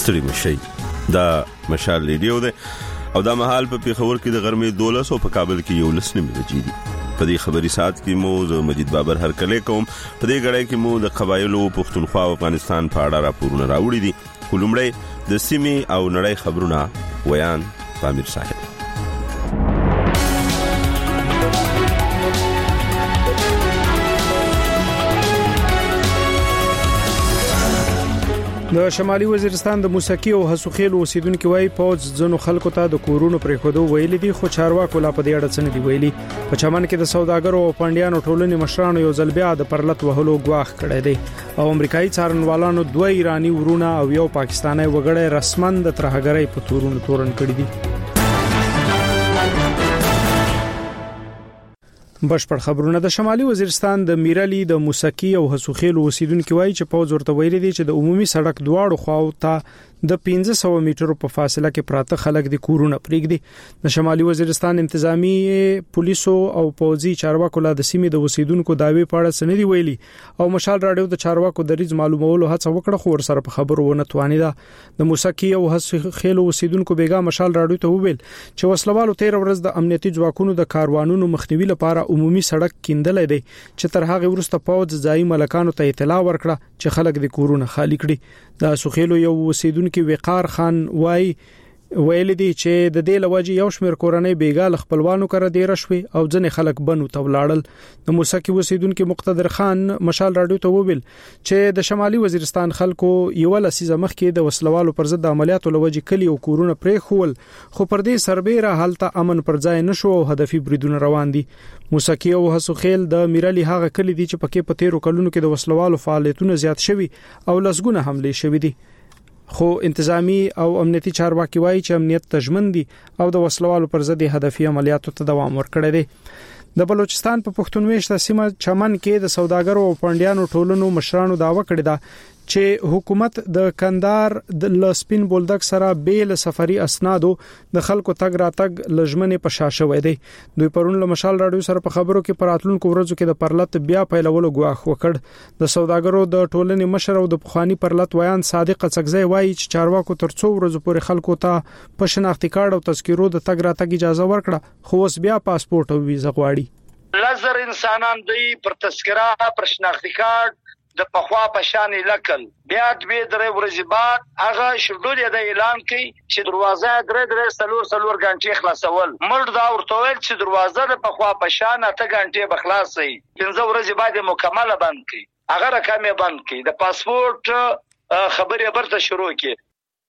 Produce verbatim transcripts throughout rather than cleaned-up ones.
ستړي مشي. دا مشال ریډیو ده او دا مهال په پیښور کې د غرمې دولس او په کابل کې یو لس نیمه بجې دي. په دې خبري ساعت کې مو زه مجید بابر هر کله کوم. په دې غړې کې مو د قبایلو پښتونخوا او افغانستان په اړه راپورونه راوړي دي. کولمړی د سیمې او نړۍ خبرونه ویان پامیر صاحب. د شمالي وزیرستان د موسیقي او حسوخیل اوسیدونکو وايي پوز ځنو خلکو ته د کورونو پرې خودو ویل دي، خو چارواکو لا په دې اړه څه نه دی ویلي. په چمن کې د سوداګرو او پاندیانو ټولنې مشرانو یو ځل بیا د پرلط وهلو غواخ کړی دی او امریکایي څارنوالانو دوه ایرانی ورونه او یو پاکستاني وګړی رسمن د ترهګرۍ په تورونو تورن کړی دي. بشپړ خبرونه. د شمالي وزیرستان د میرالي د موسیقي او حسوخیل اوسیدونکو وايي چې پوز ورته ویل دي چې د عمومي سړک دواړو خواو ته د پنځه سوه میټرو په فاصله کې پراته خلک د کورونه پرېږدي. د شمالي وزیرستان انتظامی پولیسو او پوځي چارواکو له د سیمې د اوسیدونکو داوی په اړه سندې ویلي او مشال راډیو د چارواکو د ریز معلومولو هڅه وکړه، خو ورسره په خبرو ونه توانیده. د موسیقي او حسوخیل اوسیدونکو بیګا مشال راډیو ته وویل چې وسلوالو تیر ورځ د امنیتي ځواکونو د کاروانونو مخنیوي لپاره عمومي سړک کیندل دي چې تر هغه وروسته پوز ځای ملکانو ته اطلاع ورکړه چې خلک د کورونه خالی کړي. د سوخیلو یو وسیدونکو وقار خان وای ویل دي چې د دې لوجه یو شمېر کورنۍ بیګال خپلوانو کړه دی رشوي او ځنې خلک بنو ته ولاړل. د موسیقي وسیدونکو مقتدر خان مشال راډیو ته وویل چې د شمالي وزیرستان خلکو یو لسیزه مخکې د وسلوالو پر ضد عملیاتو لوجه کلی او کورونه پرې خول، خو پر دې سربېره حالت امن پر ځای نشو او هدفي بریدونه روان دي. موسیقي او حسوخیل د میرالي هغه کلی دي چې پکې په تیرو کلونو کې د وسلوالو فعالیتونه زیات شوي او لسګونه حمله شوي دي، خو انتظامی او امنیتي چارواکي وایي چې امنیت تضمن دي او د وسلوالو پر ضد هدفي عملیاتو ته دوام ورکړي دي. د بلوچستان په پښتونويشته سیمه چمن کې د سوداګرو او پاندیانو ټولنو مشرانو داوا کړی دا چې حکومت د کندهار د لسپین بولدک سره بیل سفري اسنادو د خلکو تګ راتګ لجمنې په شاشه وې دي. دوی پرون له مشال راډیو سره په خبرو کې پراتلونکو ورځو کې د پرلط بیا پیلولو غواخ وکړ. د سوداګرو د ټولنې مشر او د پخوانی پرلط ویان صادق څګزی وایي چې چارواکو تر څو ورځې پورې خلکو ته په شناختی کارت او تذکیرو د تګ راتګ اجازه ورکړه، خو اوس بیا پاسپورت او ویزه غواړي. لزر انسانان دی پر تذکره پر شناختی کارت د پخوا په شان لکل بیا دوی درې ورځې بعد هغه شډول د اعلان کوي چې دروازه درې درې سلور سلور غنټې خلاصول. مړ دا ورته ویل چې دروازه د پخوا په شان اته غنټې بخلاصي، پنځه ورځې بعد مکمله بند کړي، هغه رقم یې بند کړي، د پاسپورت خبرې برته شروع کړي.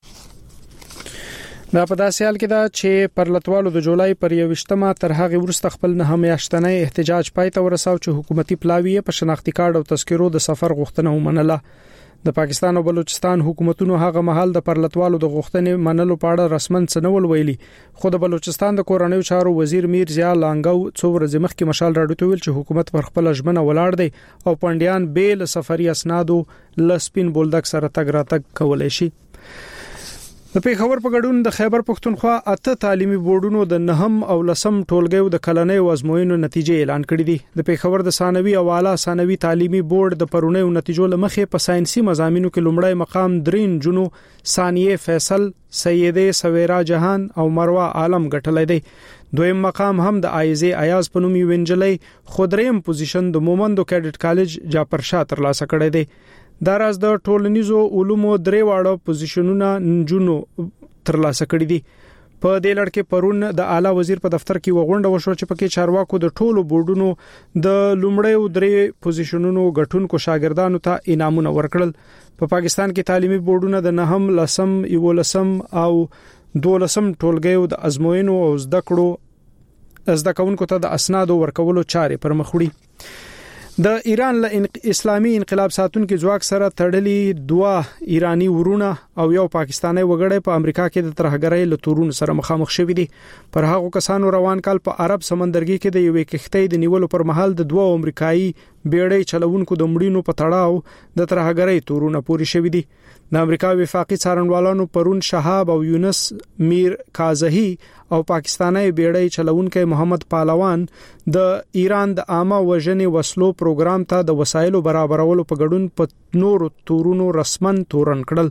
دا په داسې حال کې دا چې پرلطوالو د جولای پر یوشتمه تر هغه وروسته خپل نه میاشتنی احتجاج پای ته ورساو چې حکومتي پلاوی په شناختی کارت او تذکیرو د سفر غوښتنه ومنله. د پاکستان او بلوچستان حکومتونو هغه مهال د پرلطوالو د غوښتنې منلو په اړه رسمن څنول ویلي، خو د بلوچستان د کورنیو چارو وزیر میر ضیا لانګو څو ورځې مخکې مشال راډیو ته ویل چې حکومت پر خپل ژمنه ولاړ دی او پاندیان بیل سفري اسنادو لسپین بولدک سره تګ راتګ کولای شي. د پیښور په ګډون د خیبر پښتونخوا اته تعلیمي بورډونو د نهم او لسم ټولګیو د کلنۍ ازموینو نتیجې اعلان کړې دي. د پیښور د ثانوي او اعلی ثانوي تعلیمي بورډ د پرونیو نتیجو لمخې په ساينسي مضامینو کې لومړی مقام درین جنو ثانیه فیصل، سیده سویرا جهان او مروه عالم ګټلای دی. دویم مقام هم د ایزه ایاز په نوم وینجلې، خودریم پوزیشن د مومندو کیډټ کالج جعفرشاه ترلاسه کړی دی. دا راز د ټولنیزو علومو درې واړه پوزیشنونه نجونو ترلاسه کړی دي. په دې لړ کې پرون د اعلی وزیر په دفتر کې وغونډه وشو چې پکې چارواکو د ټولو بورډونو د لومړیو درې پوزیشنونو غټونکو شاګردانو ته انعامونه ورکړل. په پاکستان کې تعلیمي بورډونه د نهم لسم یولسم او دولسم ټولګیو د ازموینو او زده کړو زده کوونکو ته د اسنادو ورکولو چارې پر مخ وړي. د ایران له اسلامي انقلاب ساتونکو ځواک سره تړلي دوه ایرانی ورونه او یو پاکستانی وګړی په امریکا کې د ترهګرۍ له تورونو سره مخامخ شوي دي. پر هغو کسانو روان کال په عرب سمندرګي کې د یوې کښتۍ د نیولو پر مهال د دوه امریکایي بیړۍ چلوونکو د مړینو په تړاو د ترهګرۍ تورونه پوري شوي دي. د امریکا وفاقي څارنوالانو پرون شهاب او یونس میر کازهی او پاکستانی بیړۍ چلوونکي محمد پهلوان د ایران د عامه وژنې وسلو پروګرام ته د وسایلو برابرولو په ګډون په نورو تورونو رسمن تورن کړل.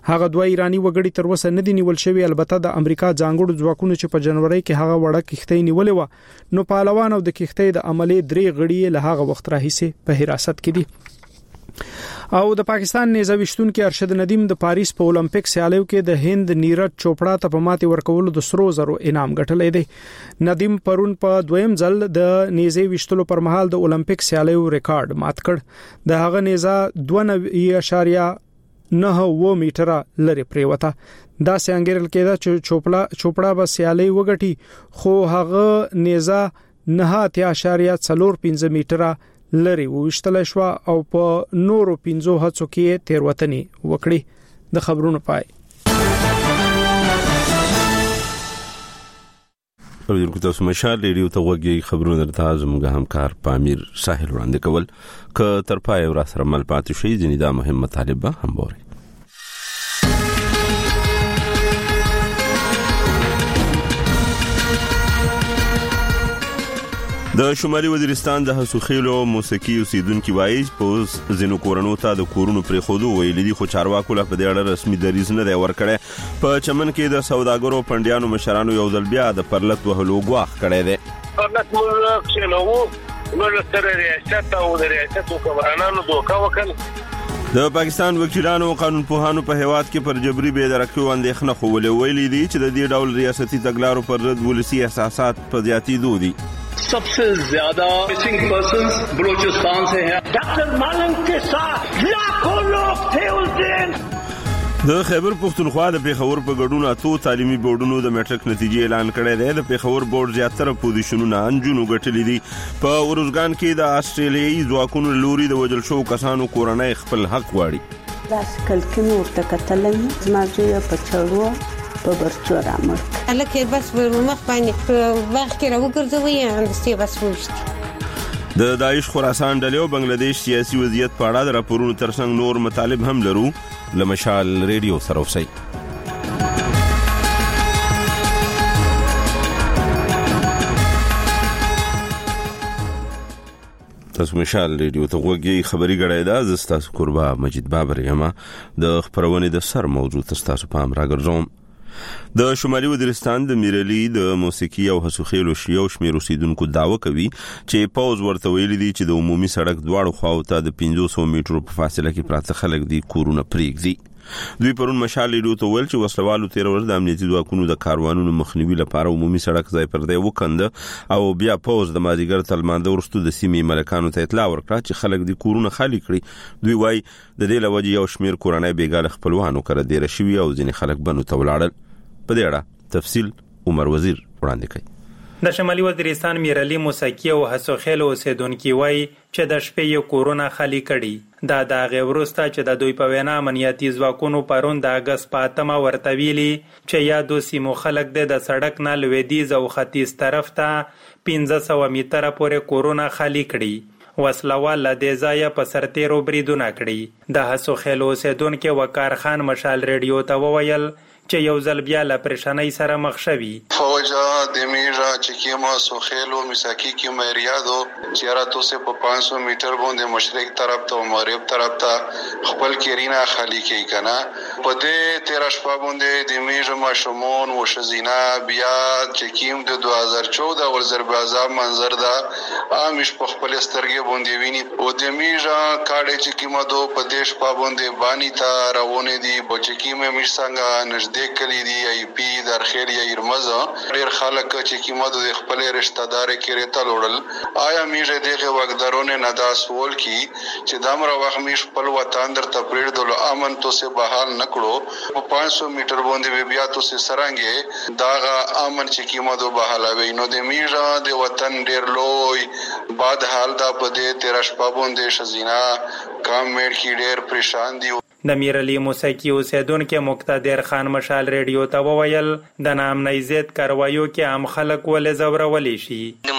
هغه دوه ایرانی وګړي تر اوسه نه دي نیول شوی، البته د امریکا ځانګړو ځواکونو چې په جنوري کې هغه وړه کښتۍ نیولې و نو پهلوان او د کښتۍ د عملې درې غړي له هغه وخت راهیسې په حراست کې دي. او د پاکستان نيزه وشتونکو ارشد ندیم د پاریس په اولمپیک سیالیو کې د هند نیرج چوپړا ته په ماتي ورکولو د سرو زرو انعام ګټلې دی. ندیم پرون په دویم ځل د نيزه وشتلو پر مهال د اولمپیک سیالیو ریکارډ مات کړ. د هغه نيزه دوه نوي اشاریه نه و میټره لري پریوته. دا څنګه کېده چې چوپړا چوپړا به سیالي وګټي خو هغه نيزه نه اتیا اشاریه څلور پنځه میټره لري وشتل شو او په نورو پنځو هڅو کې تیروتنی وکړي. د خبرونو پای په دې کې تاسو مشال ریډیو ته وګورئ. خبرونه درته زموږ همکار پامیر ساحل وړاندې کول ک تر پای ور سره مل پاتې شي ځنې دا مهم مطالبه هم وره. د شمالي وزیرستان د حسوخیلو موسیقي اوسیدونکو وایي په زینو کورونو ته د کورونو پرې خودو ویل دي خو چارواکو له په دې اړه رسمي دریځ نه دی ورکړی. په چمن کې د سوداګرو پندیانو مشرانو یو ځل بیا د پرلط وهلو غواخ کړی دی. پرلط ملک چې نو نو تر ریاست او د ریاست حکمرانانو دوکا وکړ. د پاکستان وکیلانو او قانونپوهانو په هیواد کې پر جبري بې درکو اندېښنه خولې ویلي دي چې د دې ډول ریاستي تګلارو پر ضد ولسی احساسات په زیاتېدو دي. सबसे ज्यादा missing persons Balochistan से हैं. डॉक्टर मालंग के साथ लाखों लोग थे उस दिन. د خیبر پختونخوا د پیښور په ګډون اتو تعلیمي بورډونو د میټریک نتیجې اعلان کړي دي. د پیښور بورډ زیاتره پوزیشنونه انجونو ګټلې دي. په ورزګان کې د استرالیایي ځواکونو لوري د وجل شو کسانو کورنۍ خپل حق غواړي. دا کلکینو تکتلې زماجه په چړو په برچو رامر الکه بس ورمخ باندې وخت کې راوګرځوي اندستي بس وښت. د داعش خراسان ډلې او بنگلاديش سیاسي وضعیت په اړه د راپورونو ترڅنګ نور مطالب هم لرو. لمشال ریډیو سره اوسئ. تاسو مشال ریډیو ته وګورئ. خبري غړای دا زستاسو قربا مجید بابر یما د خبرونه د سر موضوع تاسو پام راګرځوم. د شمالي وزیرستان د میرلی د موسیقي او حسوخیلو شیو شمیر اوسیدونکو داوا کوي چې پاوز ورته ویل دي چې د عمومي سړک دواړو خواو ته د پنځه سوه میټرو په فاصله کې پراته خلک دي کورونه پریږدي. دوی پرون مشال ریډیو ته ویل چې وسلوالو تیر ورځ د امنیتي ځواکونو د کاروانونو مخنیوي لپاره عمومي سړک ځای پر ځای وکند او بیا پاوز د مازیګر تلمانده ورستو د سیمې ملکانو ته اطلاع ورکړه چې خلک دي کورونه خالی کړي. دوی وايي د دې لوجه یو شمیر کورنۍ بیګاله خپلوانو کړه ډیر شوی او ځینې خلک بنو ته ولاړل. په دې اړه تفصیل عمر وزیر وړاندې کوي. د شمالي وزیرستان میرلی موسیقي او حسوخیلو اوسیدونکو وایي چې د شپې یو کورونه خالی کړي. دا د غوړسته چې د دوی په وینا امنیتي ځواکونو پرون د اگست په اتمه ورته ویلي چې یا دو سیمو خلک د سړک نه لویدیز او ختیځ طرف ته پنځه سوه میټره پورې کورونه خالی کړي. وسلوال له دې ځایه په سرتیرو بریدونه کړي. د حسوخیلو اوسیدونکو وقار خان مشال ریډیو ته وویل چې یو ځل بیا له پریشانۍ سره مخ شوي. فوجا د میرا چې کیما سوخیلو مساکی کی مریادو چیراتو سے په پانچ سو میټر باندې مشرق طرف ته مغرب طرف ته خپل کیرینا خالی کی کنا په دې تیرا شپه باندې د میرا ماشومون او شزینا بیا چې کیم د دوه هزار چودہ ورزر بازار منظر دا عامش په خپل سترګې باندې ویني او د میرا کاډه چې کیما دو په دې شپه باندې بانی تا روونه دي بچ کیمه مش څنګه نږدې کلی دی ای پی در خیر یا ارمزه ډیر خلک چې کیمه د خپل رشتہ دار کې رته لوړل. آیا میږه دغه وګدارونه نه دا سوال کی چې دمر وخت میش خپل وطن در تپریډ دل امن تو سه بحال نکړو په پانچ سو میټر باندې بیا تو سه سرانګه داغه امن چې کیمه دو بحال وي نو د میږه د وطن ډیر لوی بعد حال دا په دې تیرش پابوندې شزینا کام مېړ کی ډیر پریشان دي. د میرلی موسیقي اوسیدونکو مقتدر خان مشال ریډیو ته وویل د نامنۍ ضد کاروایو کې عام خلک ولې زورولې شي. د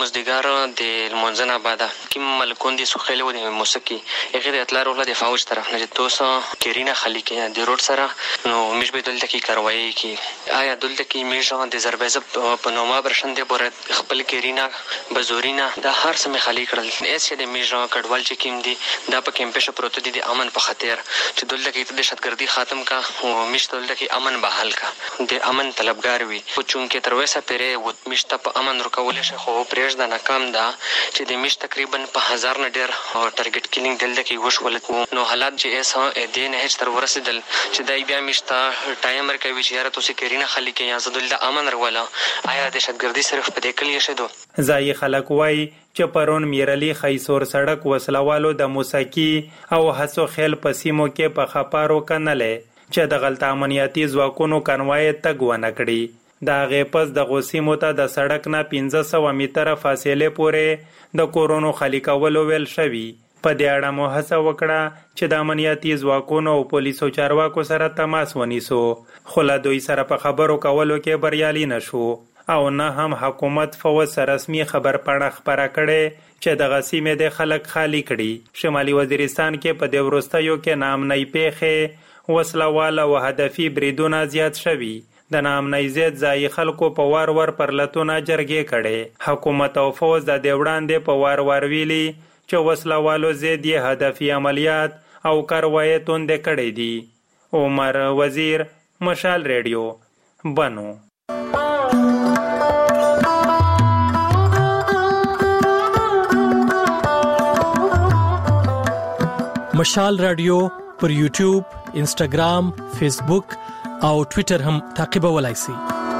مزدګار د منځنه بعد کی ملکون دي سخیل و د موسیقي هغه د اطلاع ولا د فوج طرف نه توسه کیرینا خلی کې د روډ سره نو مش به دلته کی کاروایی کی آیا دلته کی میژه د زربېز په نوما برشن د بور خپل کیرینا بزورینا د هر سم خلی کړل اس د میژه کډوال چې کیم دي دا په کیمپش پروت دي د امن په خاطر چې دلته کې د دهشتګردي ختم کا او مشته دلته کې امن بحال کا د امن طلبګار وي او چونکه تر وسه پرې و مشته په امن رکول شي خو پرېږ د ناکام ده چې د مش تقریبا په هزار نه ډیر ټارګټ کیلینګ دلته کې وشول نو حالات چې اس د نه هیڅ تر ورسېدل چې دای بیا مشته ټایمر کوي چې یاره تاسو کرینا خلی کې یا زدل امن رولا آیا دهشتګردي صرف په دې کلی شدو ځای خلک وای چې پرون میرلی خیسور سړک وسلوالو د موسیقي او حسو خیل پسیمو کې په خپارو کنلې چې د غلط امنیتي ځواکونو کنوای تګ ونه کړي د هغې پس د غوسیمو ته د سړک نه پنځه سوه میتره فاصلې پورې د کورونو خالي کولو ویل شوي په دې اړه مو هڅه وکړه چې د امنیتي ځواکونو او پولیسو چارواکو سره تماس ونیسو خو له دوی سره په خبرو کولو کې بریالي نشو او نه هم حکومت فوز رسمي خبر پاڼه خبره کړي چې د غسیمې د خلک خالی کړي شمالي وزیرستان کې په د ورستیو کې نامنۍ پیښې وسلوال او هدفي بریدونه زیات شوي د نامنۍ زیات ځای خلکو په وار وار پرلتونه جرګې کړي حکومت او فوز د دې وړاندې په وار وار ویلي چې وسلوالو زیات یې هدفي عملیات او کاروایي توندې کړي دي عمر وزیر مشال ریډیو بنو مشال رادیو پر یوټیوب، انسټاګرام، فیسبوک او ټوئیټر هم تعقیبولای شئ.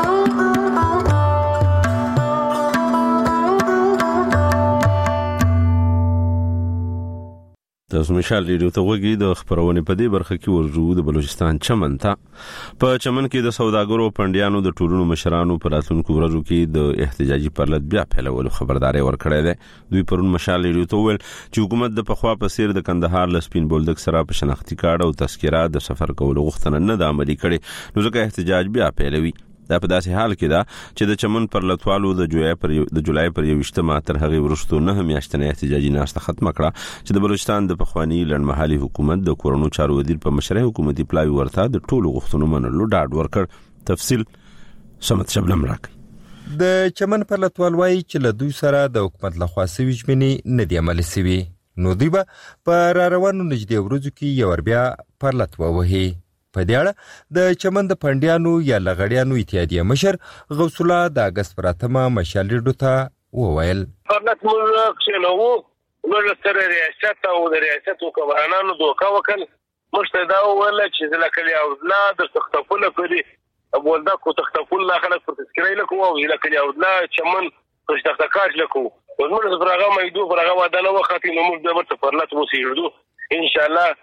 تاسو مشال ریډیو ته وګورئ. د خبرونه په دې برخه کې ورجو د بلوچستان چمن ته په چمن کې د سوداګرو پندیانو د ټولونو مشرانو په راتلونکو ورځو کې د احتجاجي پرلط بیا پیلولو خبرداري ورکړې ده. دوی پرون مشال ریډیو ته ویل چې حکومت د پخوا په سیر د کندهار لسپین بولدک سره په شناختی کارت او تذکره د سفر کولو غوښتنه نه د عملي کړي نو ځکه احتجاج بیا پیلوي. دا په داسې حال کې ده چې د چمن پر لټوالو د جولای پر د جولای پر یوشتمه تر هغه ورستو نه میاشتنه احتجاجي ناشته ختمه کړه چې د بلوچستان د پخوانی لړمحلي حکومت د کورونو چارو وزیر په مشرۍ حکومتي پلاوی ورته د ټولو غوښتنو منلو ډاډ ورکړ. تفصیل سمت شبنم راکړي. د چمن پر لټوال وایي چې له دوی سره د حکومت لخوا سوي ژمنې نه دی عملي سوي نو دوی به په را روانو نږدې ورځو کې یو بیا پر لټ ووهي. په دې اړه د چمن د پندیانو یا لغړیانو اتحادیه مشر غوث الله د اگست پراتمه مشال ریډیو ته وویل پرلط موږ کښېنو موږ سره ریاست او د ریاست حکمرانانو دوکه وکړ موږ ته دا وویل چې زه لکلي اودلا د تختفونه کړي بولدک او تختفونه خلک په تذکرې لکو او لکلي اودلا چمن په تختکاج لکو موږ برغه مېدو برغه ودانه وخت نو موږ د ورته پرلط وسیږو ان شاء الله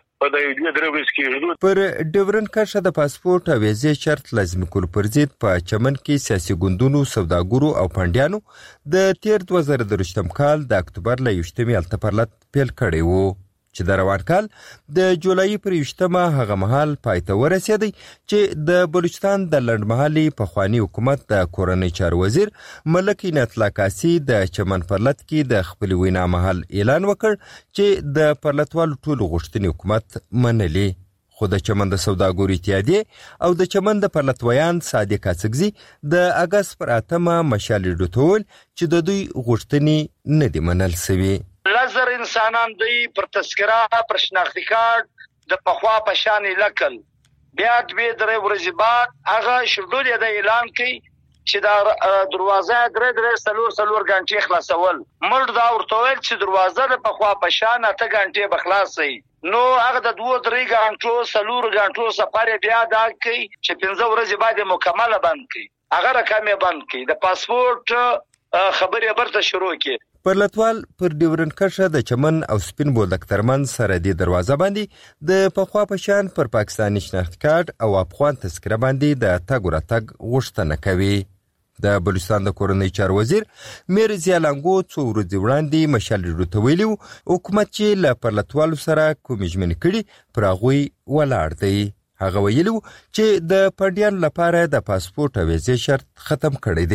پر ډیورن کرښه د پاسپورت او ویزې شرط لازمي کول پر ضد په چمن کې سیاسي ګوندونو سوداګرو او پندیانو د تیر دوه زره درویشتم کال د اکتوبر له یوشتمې هلته پرلط پیل کړی وو چې د روان کال د جولای پر یوشتمه هغه مهال پای ته ورسېدی چې د بلوچستان د لنډمهالي پخوانی حکومت د کورنۍ چارو وزیر ملک عنایت الله کاسي د چمن پرلط کې د خپل وینا مهال اعلان وکړ چې د پرلطوالو ټولو غوښتنې حکومت منلي خو د چمن د سوداګرو اتحادیې او د چمن د پرلطویان صادق اڅکزي د اگست پر اتمه مشال ریډیو ته ویل چې د دوی غوښتنې نه دي منل سوي. لزر انسانان دی پر تذکره پر شناختی کارت د پخوا پشان لکل بیا دوی درې ورځې بعد هغه شډول د اعلان کوي چې دا دروازه درې درې سلور سلور غنټې خلاصول مړ دا ورته ویل چې دروازه د پخوا پشان ته غنټې بخلاصي نو هغه د دوه درې غنټو سلور غنټو سفر بیا دا کوي چې پنځه ورځې بعد مکمل بند کوي هغه رقم بند کوي د پاسپورت خبرې برته شروع کی. پرلطوال پر ډیورن کرښه د چمن او سپین بولدک ترمن سره د دروازه باندې د پخوا پشان پر پاکستاني شناخت کارت او افغان تذکره باندې د تګ ورتګ غوښتنه کوي. د بلوچستان د کورنۍ چارو وزیر میر زیالانګو څو ورځې وړاندې مشال ریډیو ته ویلي حکومت چې له پرلطوالو سره کومې ژمنې کړي پر هغوی ولاړ دی. هغه ویلي چې د پندیانو لپاره د پاسپورت او ویزې شرط ختم کړی دی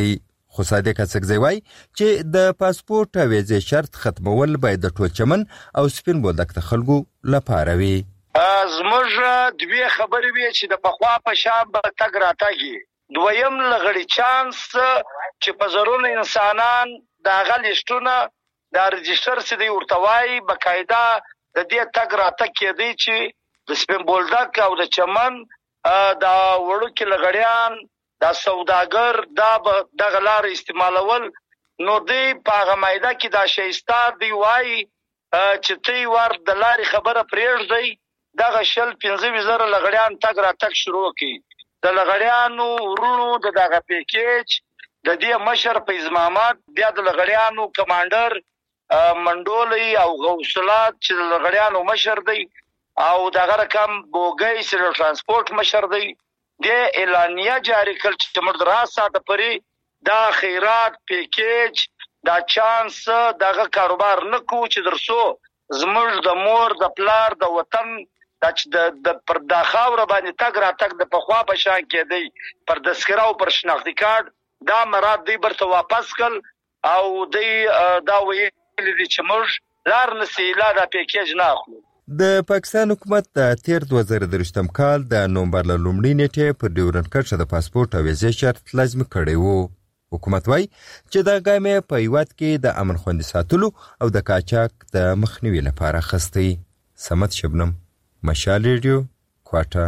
خو صادق اڅکزی وای چې د پاسپورت او ویزې شرط ختمول باید د ټول چمن او سپین بولدک د خلکو لپاره وي. زموږ دوی خبرې وي چې د پخوا په شان به تګ راتګي. دویم لغړی چانس چې په زرونه انسانان د غلیشتونه د رجستر سره ورتوای بقاعده د دې تګ راتګ کېدی چې د سپین بولدک او د چمن د وړو کې لغړیان د سوداګر دا د غلار استعمالول نو دی په غمایده کې دا شایسته دی وای چې تی ور د لاري خبره پرېږدي دغه شل پنځه زره لغړیان تګ را تک شروع کی د لغړیانو ورونو د دغه پیکیج د دې مشر په ازمامات بیا د لغړیانو کمانډر منډولي او غوثلات چې لغړیانو مشر دی او دغه رقم بوګي سره ترانسپورت مشر دی د اعلانیه جاری کړ چې موږ راسه د پري دا خیرات پیکیج دا چانس دغه کاروبار نکو چې درسو زموږ د مور د پلار د وطن د د پر د خاور باندې تګ را تګ د پخوا په شان کېدی پر دسکره او پر شناختی کارت دا مراد دی برته واپس کړ او دی دا ویل چې موږ لار نسیلا دا پیکیج نه اخلو. د پاکستان حکومت د تیر دوه زره درشتم کال د نومبر له لومړۍ نیټې پر ډیورنډ کرښه د پاسپورت او ویزې شرط لازمي کړی وو. حکومت وایي چې دا ګام یې په هیواد کې د امن خوندي ساتلو او د قاچاق د مخنیوي لپاره اخیستی. صمد شبنم، مشال ریډیو، کوټه.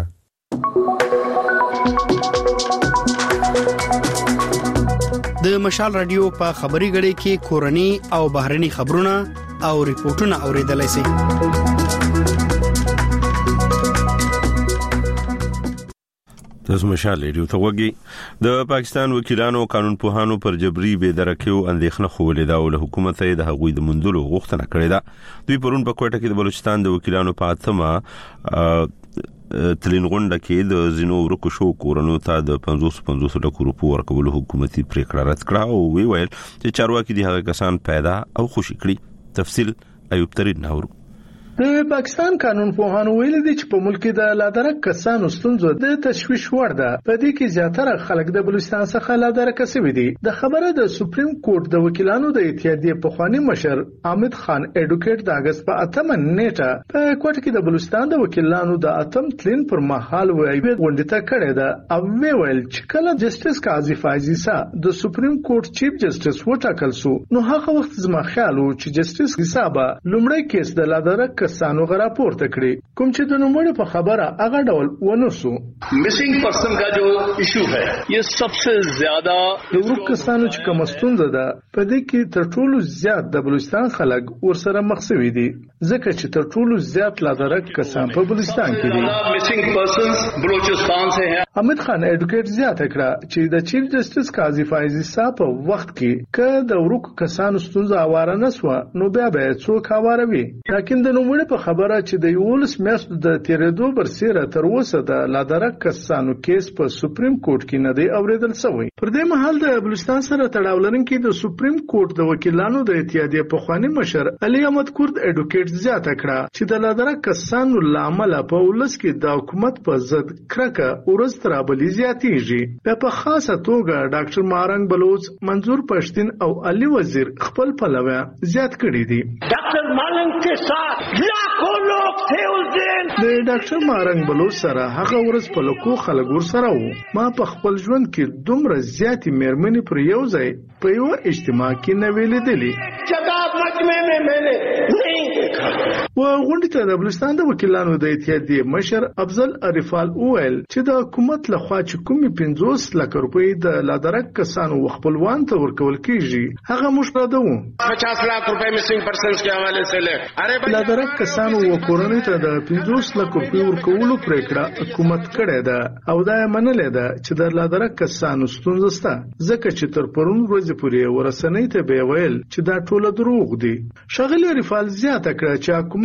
د مشال رادیو په خبري غړي کې کورني او بهرني خبرونه او ریپورتونه اوریدلای شئ. تاسو مشال ریډیو ته وګورئ. د پاکستان وکیلانو قانون پوهانو پر جبري بې درکیو اندېښنه خولې دا او له حکومت یې د هغوی د مندلو غوښتنه کړې ده. دوی پرون په کوټه کې د بلوچستان د وکیلانو په اتمه تلین غونډه کې د زینو ورکو شو کورونو ته د پنځوس پنځوس لک روپو ورکولو حکومتي پریکړه رد کړه او وی ویل چې چارواکي دي هغه کسان پیدا او خوشی کړي. تفصیل ایوب ترین ناورو. د پاکستان قانون پوهانو ویل دي چې په ملک کې د لادرک کسانو ستونزو د تشویش وړ ده. په دې کې زیاتره خلک د بلوچستان څخه لادرک شوي دي. د خبره د سپریم کورټ د وکیلانو د اتحادیې پخوانی مشر حامد خان اډوکیټ د اگست په اتمه نیټه په کوټه کې د بلوچستان د وکیلانو د اتم تلین پر مهال وایي غونډه ته کړې ده او ویل چې کله جسټس قاضي فایزي سا د سپریم کورټ چیف جسټس وټاکل سو نو هغه وخت زما خیال و چې جسټس حسابه لومړی کیس د لادرک کسانو غرا پورته کړی کوم چې د نوموړي په خبره هغه ډول ونوسو. मिसिंग पर्सन का जो इशू है ये सबसे ज्यादा د ورک کسانو چې کوم ستونزه ده په دې کې تر ټولو زیات د بلوچستان خلک ورسره مخ شوي دي ځکه چې تر ټولو زیات لادرک کسان په بلوچستان کې دي. मिसिंग पर्सنز بلوچستان سے ہیں. حامد خان اډوکیټ زیاته کړه چې د چیف جسټس قاضي فایزي صاحب په وخت کې ک د ورک کسانو ستونزه اواره نسوه نو بیا به څوک اوروي. لکه د نوموړي په خبره چې د یولس میاشتو د تیرېدو برسیره تر اوسه د لادرک کسانو کیس په سپریم کورټ کې نه دی اوریدل شوی. پر دې مهال د بلوچستان سره تړاو لرونکي د سپریم کورټ د وکیلانو د اتحادیې پخوانی مشر علي احمد کورد اډوکیټ زیاته کړه چې د لادرک کسانو لامل په ولس کې د حکومت په ضد کرکه ورځ تر بلې زیاتېږي. په خاصه توګه ډاکټر مارنګ بلوچ، منظور پښتين او علي وزیر خپل پلوه زیات کړي دي. ډاکټر مارنګ کے ساتھ لاکھوں لوگ تھے اس دن. د ډاکټر مارنګ بلوچ سره هغه ورځ په لکو خلک ورسره وو. ما په خپل ژوند کې دومره زیاتې مېرمنې پر یو ځای په یو اجتماع کې نه ویلې دي. شباب مجمع میں میں نے نہیں دیکھا. و غونډې ته د بلوچستان د وکیلانو د اتحادیې مشر افضل عرفال وویل چې د حکومت لخوا چې کومې پنځوس لک روپۍ د لادرک کسانو خپلوان ته ورکول کیږي هغه موږ پردو. پچاس لاکھ روپے مسنگ پرسنز کے حوالے سے لے لادرک کسانو و کورنۍ ته د پنځوس لک روپۍ ورکولو پریکړه حکومت کړې ده او دا یې منلې ده چې د لادرک کسانو ستونزه شته ځکه چې تر پرون ورځې پورې ورسنۍ ته به ویل چې دا ټول دروغ دي. شغله عرفال زیاته کړه چې حکومت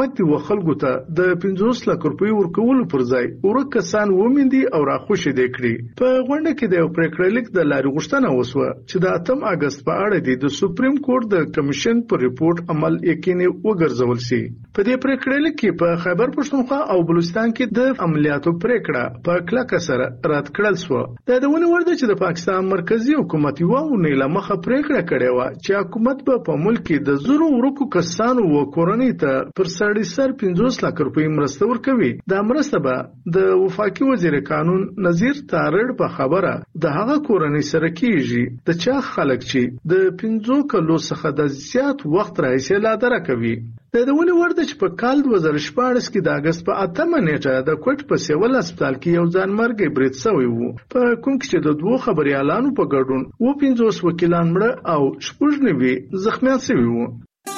حکومت د خلکو ته د پنځوس لک روپۍ ورکولو پر ځای ورک کسان ومندي او راخوشي دي کړی. په غونډه کې د یو پریکړه لیک د لارې غوښتنه وسوه چې د اتم اگست په اړه د سپریم کورټ د کمیشن پر ریپورت عمل یقیني وګرځول شي. په دې پریکړه لیک کې په خیبر پښتونخوا او بلوچستان کې د عملیاتو پریکړه په کلکه سره رد کړل شو. دا د ونې ورده چې د پاکستان مرکزی حکومت یو ونې له مخه پریکړه کړې و چې حکومت به په ملک کې د زورو ورکو کسانو او کورنۍ ته پر سړی سر پنځوس لک روپۍ مرسته ورکوي. دا مرسته به د وفاقي وزیر قانون نظیر تارړ په خبره د هغه کورنۍ سره کیږي د چا خلک چې د پنځو کلو څخه د زیات وخت راهیسې لا دره کوي. د دونې ورده چې په کال دوه زره شپاړس کې د اگست په اتمه نیټه د کوټ په سیول هسپتال کې یو ځانمرګي برید شوی وو، په کوم کې چې د دوه خبريالانو په ګډون و پنځوس وکیلان مړه او شپږ نوي زخمیان شوي وو.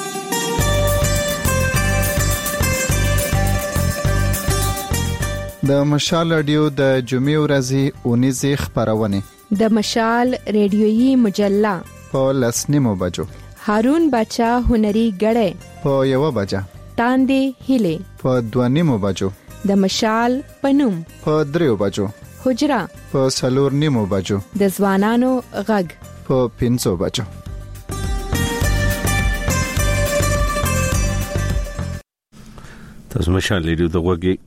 د مشال رادیو د جمعې ورځې اونیزې خبرونه د مشال ریډیویي مجله په لسنیمو بجو، هارون بچا هنري غړې په یو بجا، تاندې هیله په دوانیمو بجو، د مشال پنوم په دریو بجو، حجرا په سلور نیمو بجو، د ځوانانو غږ په پنځو بجو. تاسو مشال ریډیو ته وګورئ.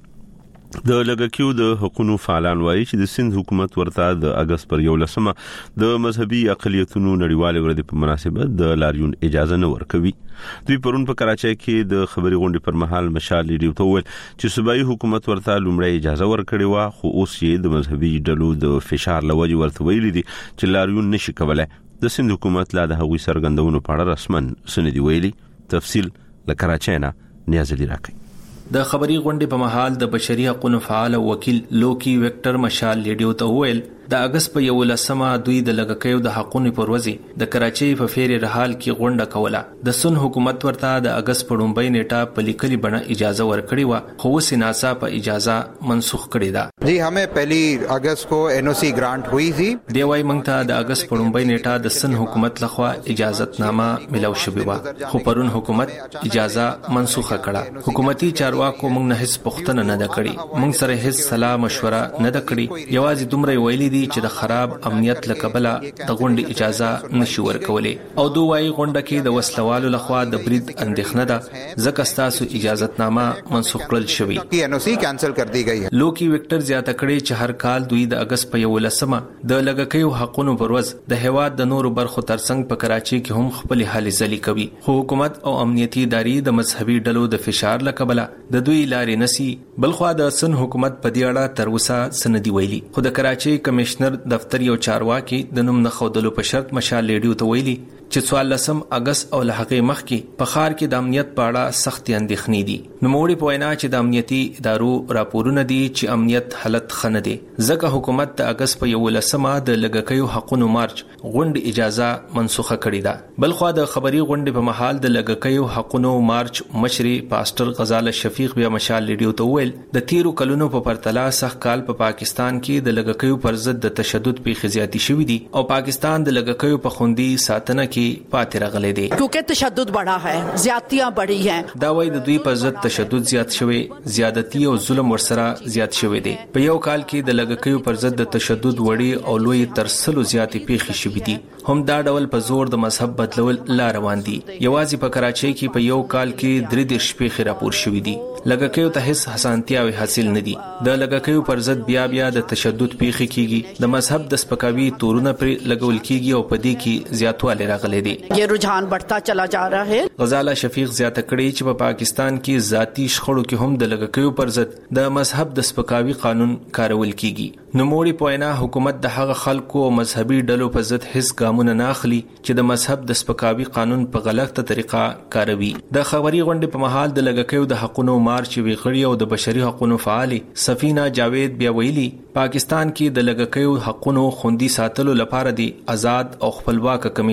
د لګکیو د حقوقو فعالان وایي چې د سند حکومت ورته د اگست پر یو لسمه د مذهبي اقلیتونو نړیوال ورځ په مناسبت د لاریون اجازه نه ورکوي. دوی پرون په کراچۍ کې د خبري غونډې پر مهال مشال ریډیو ته وویل چې صوبایي حکومت ورته لومړی اجازه ورکړې و، خو اوس یې د مذهبي ډلو د فشار لوجې ورته ویلي دي چې لاریون نشي کولای. د سند حکومت لا د هغوی سرګندونو په اړه رسمن سندي ویلي. تفصیل له کراچۍ نه نیاز علي راکړي. د خبري غونډې په مهال د بشري حقوقو فعال وکیل لوکی ویکټر مشال ریډیو ته وویل د اگست په یو لسمه دوی د لګکیو د حقوقو پر ورځ د کراچۍ په فیر رحال کې غونډه کوله. د سن حکومت ورته د اگست په لومړۍ نیټه په لیکلي بڼه اجازه ورکړې و، خو اوس ناسا په اجازه منسوخ کړې ده. جی हमें पहली अगस्त को एनओसी ग्रांट हुई थी. دی وايي موږ ته د اگست په لومړۍ نیټه د سن حکومت لخوا اجازهتنامه ملو شوې و، خو پرون حکومت اجازه منسوخه کړه. حکومتي چارواکو موږ نه هیڅ پوښتنه نه ده کړې، موږ سره هیڅ صلاح مشوره نه ده کړې، یوازې دومره ویلي دي چې د خراب امنیت لکبله د غونډې اجازه نشي ورکولې. او دوی وايي غونډه کې د وسلوالو لخوا د برید اندېښنه ده، ځکه ستاسو اجازهتنامه منسوخ کړل شوی. انوسی کینسل کړ دی گئی. لوکی ویکټر زیاته کړي چې هر کال دوی د اگست په یو لسمه د لګکیو حقوقو پر ورځ د هواد د نورو برخو ترڅنګ په کراچۍ کې هم خپل حالې ځلې کوي، خو حکومت او امنیتي ادارې د مذهبي ډلو د فشار لکبله د دوی لارې نسی. بلخوا د سن حکومت په دې اړه تر اوسه سندي ویلي، خو د کراچۍ کمشنر دفتر یو چارواکي د نوم نه خودلو په شرط مشال ریډیو ته ویلي چې څوارلسم اگست او لهغې مخکې په ښار کې د امنیت په اړه سختې اندېښنې دي. نوموړي په وینا چې د امنیتي ادارو راپورونه دي چې امنیت حالت ښه نه دی، ځکه حکومت د اگست په یولسمه د لګکیو حقوقو مارچ غونډې اجازه منسوخه کړې ده. بلخوا د خبري غونډې په محل د لګکیو حقوقو مارچ مشري پاستر غزال شفیق بیا مشال ریډیو ته ویل د تیرو کلونو په پرتله سخت کال په پا پاکستان کې د لګکیو پر ضد د تشدد پیښې زیاتې شوې دي او پاکستان د لګکیو په خوندي ساتنه کې پاتې راغلی دی. کیونکہ تشدد بڑا ہے، زیاتیاں بڑی ہیں. دا وایي د دوی پر ضد تشدد زیات شوی، زیادتی او ظلم ورسره زیات شوی دی. په یو کال کې د لګکیو پر ضد د تشدد وړي او لوی تر سلو زیاتې پیښې شوې دي. هم دا ډول په زور د مذهب بدلول لا روان دي. یوازې په کراچۍ کې په یو کال کې درې دیرش پیښې راپور شوې دي. لګکیو ته هیڅ حساسیتي حاصل نه دي. د لګکیو پر ضد بیا بیا د تشدد پیښې کیږي، د مذهب د سپکاوي تورونه پر لګول کیږي او په دې کې زیاتوالی راغلی دی. یہ رجحان بڑھتا چلا جا رہا ہے. غزاله شفیق زیاته کړي چې په پاکستان کې ذاتی شخړو کې هم د لګکیو پر ضد د مذهب د سپکاوي قانون کارول کیږي. نوموړي په وینا حکومت د هغه خلکو او مذهبي ډلو په ضد هیڅ ګامونه نه اخلي چې د مذهب د سپکاوي قانون په غلطه طریقه کاروي. د خبري غونډې په محل د لګکیو د حقوقو مارچ ویغړی او د بشري حقوقو فعال سفینه جاوید بیا ویلي پاکستان کې د لګکیو حقوقو خوندي ساتلو لپاره د آزاد او خپلواک کمیشن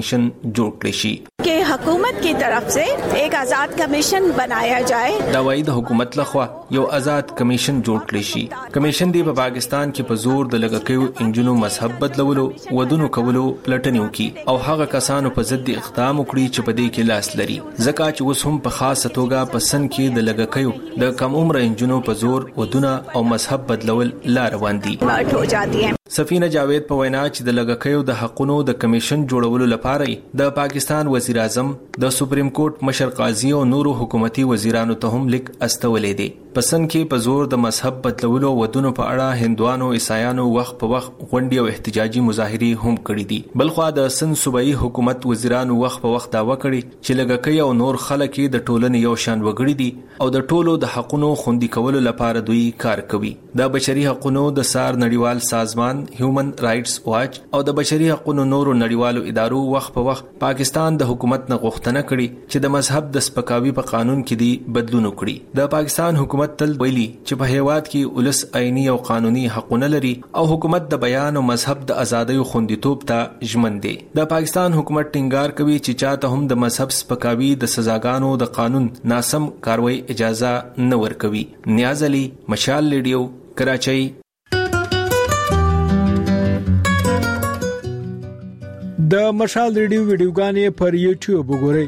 جوړ کړی شي कि हुकूमत की तरफ से एक आजाद कमीशन बनाया जाए। دا وایي د حکومت لخوا یو آزاد کمیشن جوړ کړی شي. کمیشن دی په پاکستان کې په زور د لګکیو انجنونو مذهب بدلولو، ودونو کولو پلټنیو کی او هغه کسانو په ضد اقدام وکړي چې په دې کې لاس لري. ځکه چې اوس هم په خاصه توګه په سن کې د لګکیو د کم عمر انجنونو په زور ودونه او مذهب بدلول لار روان دي. سفینه جاوید په وینا چې د لګکیو د حقونو د کمیشن جوړولو لپاره د پاکستان وزیر اعظم د سپریم کورټ مشر قاضي او نورو حکومتي وزیرانو ته هم لیک استولې دي. پسند کې په زور د مذهب بدلولو ودونو په اړه هندوانو عیسایانو وخت په وخت غونډې او احتجاجي مظاهرې هم کړې دي. بلخوا د سن صوبایي حکومت وزیرانو وخت په وخت داوا کړي چې لګکۍ او نور خلک د ټولنې یو شان وګړي دي او د ټولو د حقونو خوندي کولو لپاره دوی کار کوي. د بشري حقونو د سار نړیوال سازمان هیومن رائټس واچ او د بشري حقونو نورو نړیوالو ادارو وخت په وخت پاکستان د حکومت نه غوښتنه کړې چې د مذهب د سپکاوي په قانون کې دی بدلون وکړي. د پاکستان حکومت تل ویلي چې په هیواد کې ولس آئینی او قانوني حقونه لري او حکومت د بیان او مذهب د ازادۍ خوندیتوب ته ژمن دی. د پاکستان حکومت ټینګار کوي چې چاته هم د مذهب سپکاوي د سزاګانو د قانون ناسم کاروي اجازه نه ورکوي. نیاز علي، مشال ریډیو، کراچۍ. د مشال ریډیو ویډیوګانې پر یوټیوب وګورئ.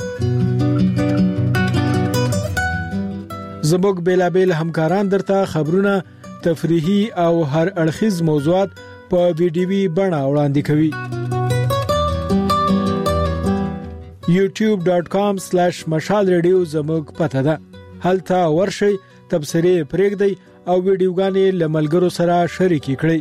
زموږ بیلابیل همکاران درته خبرونه، تفریحي او هر اړخیز موضوعات په ویډیوي بڼه وړاندې کوي. یوټیوب ډاٹ کام سلیش مشال ریډیو زموږ پته ده. هلته ورشئ، تبصرې پرېږدئ او ویډیوګانې له ملګرو سره شریکې کړئ.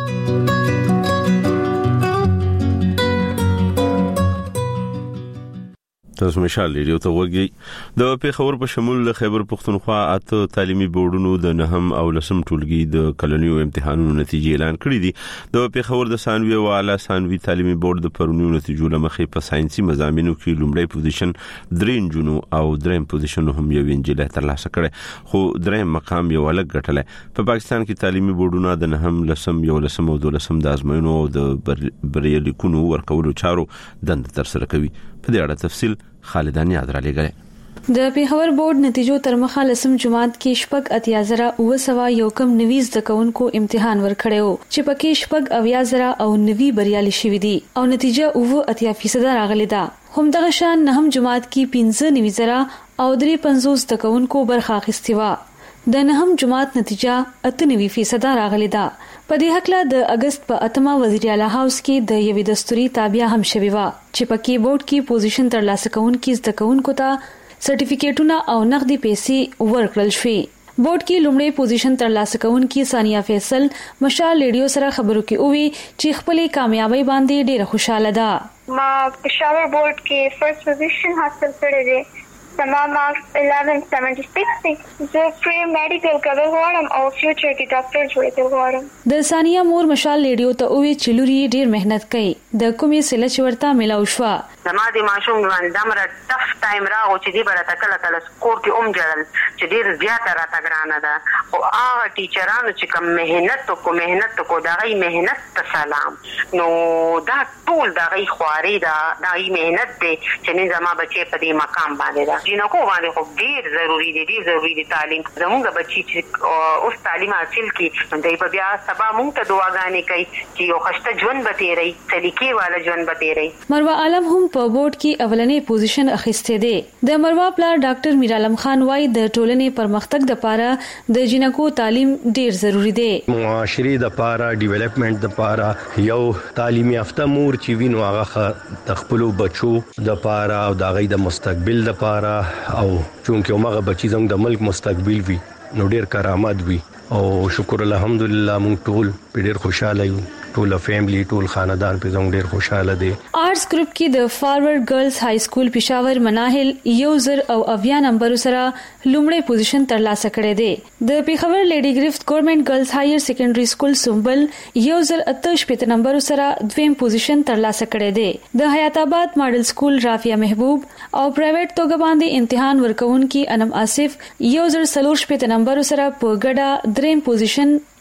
تاسو مشال ریډیو ته وګورئ. د پیښور په شمول خیبر پښتونخوا اته تعلیمي بورډونو د نهم او لسم ټولګي د کلنیو امتحانونو نتیجې اعلان کړې دي. د پیښور د ثانوي او اعلی ثانوي تعلیمي بورډ د پرونیو نتیجو لمخې په ساينسي مضامینو کې لومړی پوزیشن درې جنو او دریم پوزیشن هم یو انجیل ترلاسه کړي، خو دریم مقام یو الګ ګټلای. په پاکستان کې تعلیمي بورډونه د نهم لسم یو لسم او دولسم د ازموینو او د بریالیکونو ورکولو چارو دند تر سره کوي. په دې اړه تفصیل خالدان یاد را لګره. د پیښور بورډ نتیجو تر مخه لسم جماعت کې شپږ اتیا زره او سوا یو کم نویز د کوونکو امتحان ورکړیو چې پکې شپږ اویا زره او نوي بریالي شوي دي او نتیجه او اتیا فیصد راغلي ده. هم دغه شان نهم جماعت کې پنځه نوي زره او درې پنځوس د کوونکو برخه اخیستې وه. د نهم جماعت نتیجه اته نوي فیصد راغلي ده. په دې حقله د اگست په اتمه وزیر اعلی هاوس کې د یوې دستوري تابع هم شوی و چې پکې بورډ کې پوزیشن ترلاسه کوونکي زده کوونکو ته سرټیفیکیټونه او نقدي پیسې ورکړل شوې. بورډ کې لومړی پوزیشن ترلاسه کوونکي ثانیه فیصل مشال ریډیو سره خبرو کې وی چې خپلې کامیابی باندې ډېره خوشاله ده. ما پېښور بورډ کې فرست پوزیشن حاصل کړی دی. زما مارکس eleven seventy-six دي. زه پری میډیکل کول غواړم او فیوچر کې ډاکټر جوړېدل غواړم. د ثانیه مور مشال ریډیو ته وی چې لوري ډېر مهنت کوي. د کومې سله چې ورته ملاو شو. زما د ماشوم باندې دمره ټف ټایم راغو چې دی برته کله کله سکور کې اوم جړل چې ډېر زیاته راته ګرانه ده. او هغه ټیچرانو چې کوم مهنت کو مهنت کو دا غي مهنت ته سلام. نو دا ټول دا غي خواري دا دا غي مهنت دی چې نه زما بچي په دې مقام باندې ده. جنکو باندې خو ډېر ضروری دی ډېر ضروری دی تعلیم. زموږ بچي چې اوس تعلیم حاصل کړي دوی په بیا سبا موږ ته دعاګانې کوي چې یو خسته ژوند به تیری سلیقې والا ژوند به تیری. مروه عالم هم په بورډ کې اولنې پوزیشن اخیسته دی. د مروه پلار ډاکټر میر عالم خان وايي د ټولنې پرمختګ لپاره د جنکو تعلیم ډېر ضروری دی. معاشري د لپاره ډیولپمنٹ د لپاره یو تعلیمي یافته مور چې وینو هغه د خپل بچو د لپاره او د غي د مستقبل لپاره او چونکه هغه بچی زموږ د ملک مستقبل وي نو ډېر کرامت وي او شکر الحمدلله موږ ټول ډېر خوشاله یو. ټول فیملی ټول خاندان په زموږ ډېر خوشاله دي. آرټس ګروپ کې د فارورډ ګرلز های سکول پېښور مناهل یو زر او اویا نمبر سره لومړی پوزیشن ترلاسه کړی دی. د پېښور لیډي گرفت ګورنمنت ګرلز هایر سیکنډري سکول سومبل یو زر اته شپږ نمبر سره دویم پوزیشن ترلاسه کړی دی. د حیات آباد ماډل سکول رافیا محبوب او پرایویټ توګه باندې امتحان ورکونکي انم آصف یو زر څلور شپږ نمبر سره په ګډه دریم پوزیشن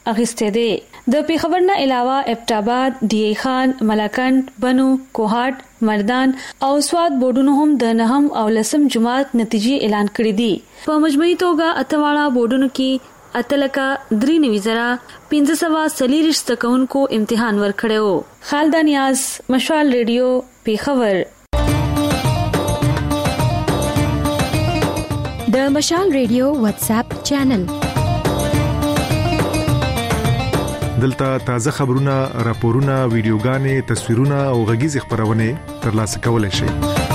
اغسته دي. د پیښور نه علاوه ابټاباد، ډی ای خان، ملاکنډ، بنو، کوهاټ، مردان او سواد بورډونو هم د نهم او لسم جماعت نتیجې اعلان کړې دي. په مجموعي توګه اتواړه بورډونو کې اتلکا درې نوي زره پنځه سوه څلېرویشت زده کوونکو امتحان ورکړی و. خالده نیاز، مشال ریډیو، پیښور. د مشال ریډیو واتس اپ چینل. دلته تازه خبرونه، راپورونه، ویډیوګانې، تصویرونه او غږیز خبرونه ترلاسه کولای شئ.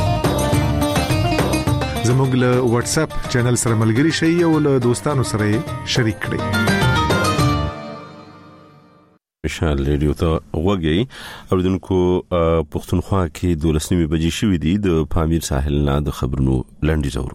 زموږ له واتس اپ چینل سره ملګري شئ او له دوستانو سره شریک کړئ. مشال ریډیو ته وګورئ. اوردونکو پښتونخوا کې دولسمې بجې شوې دي. د پامیر ساحل نه د خبرونو لنډي زورو.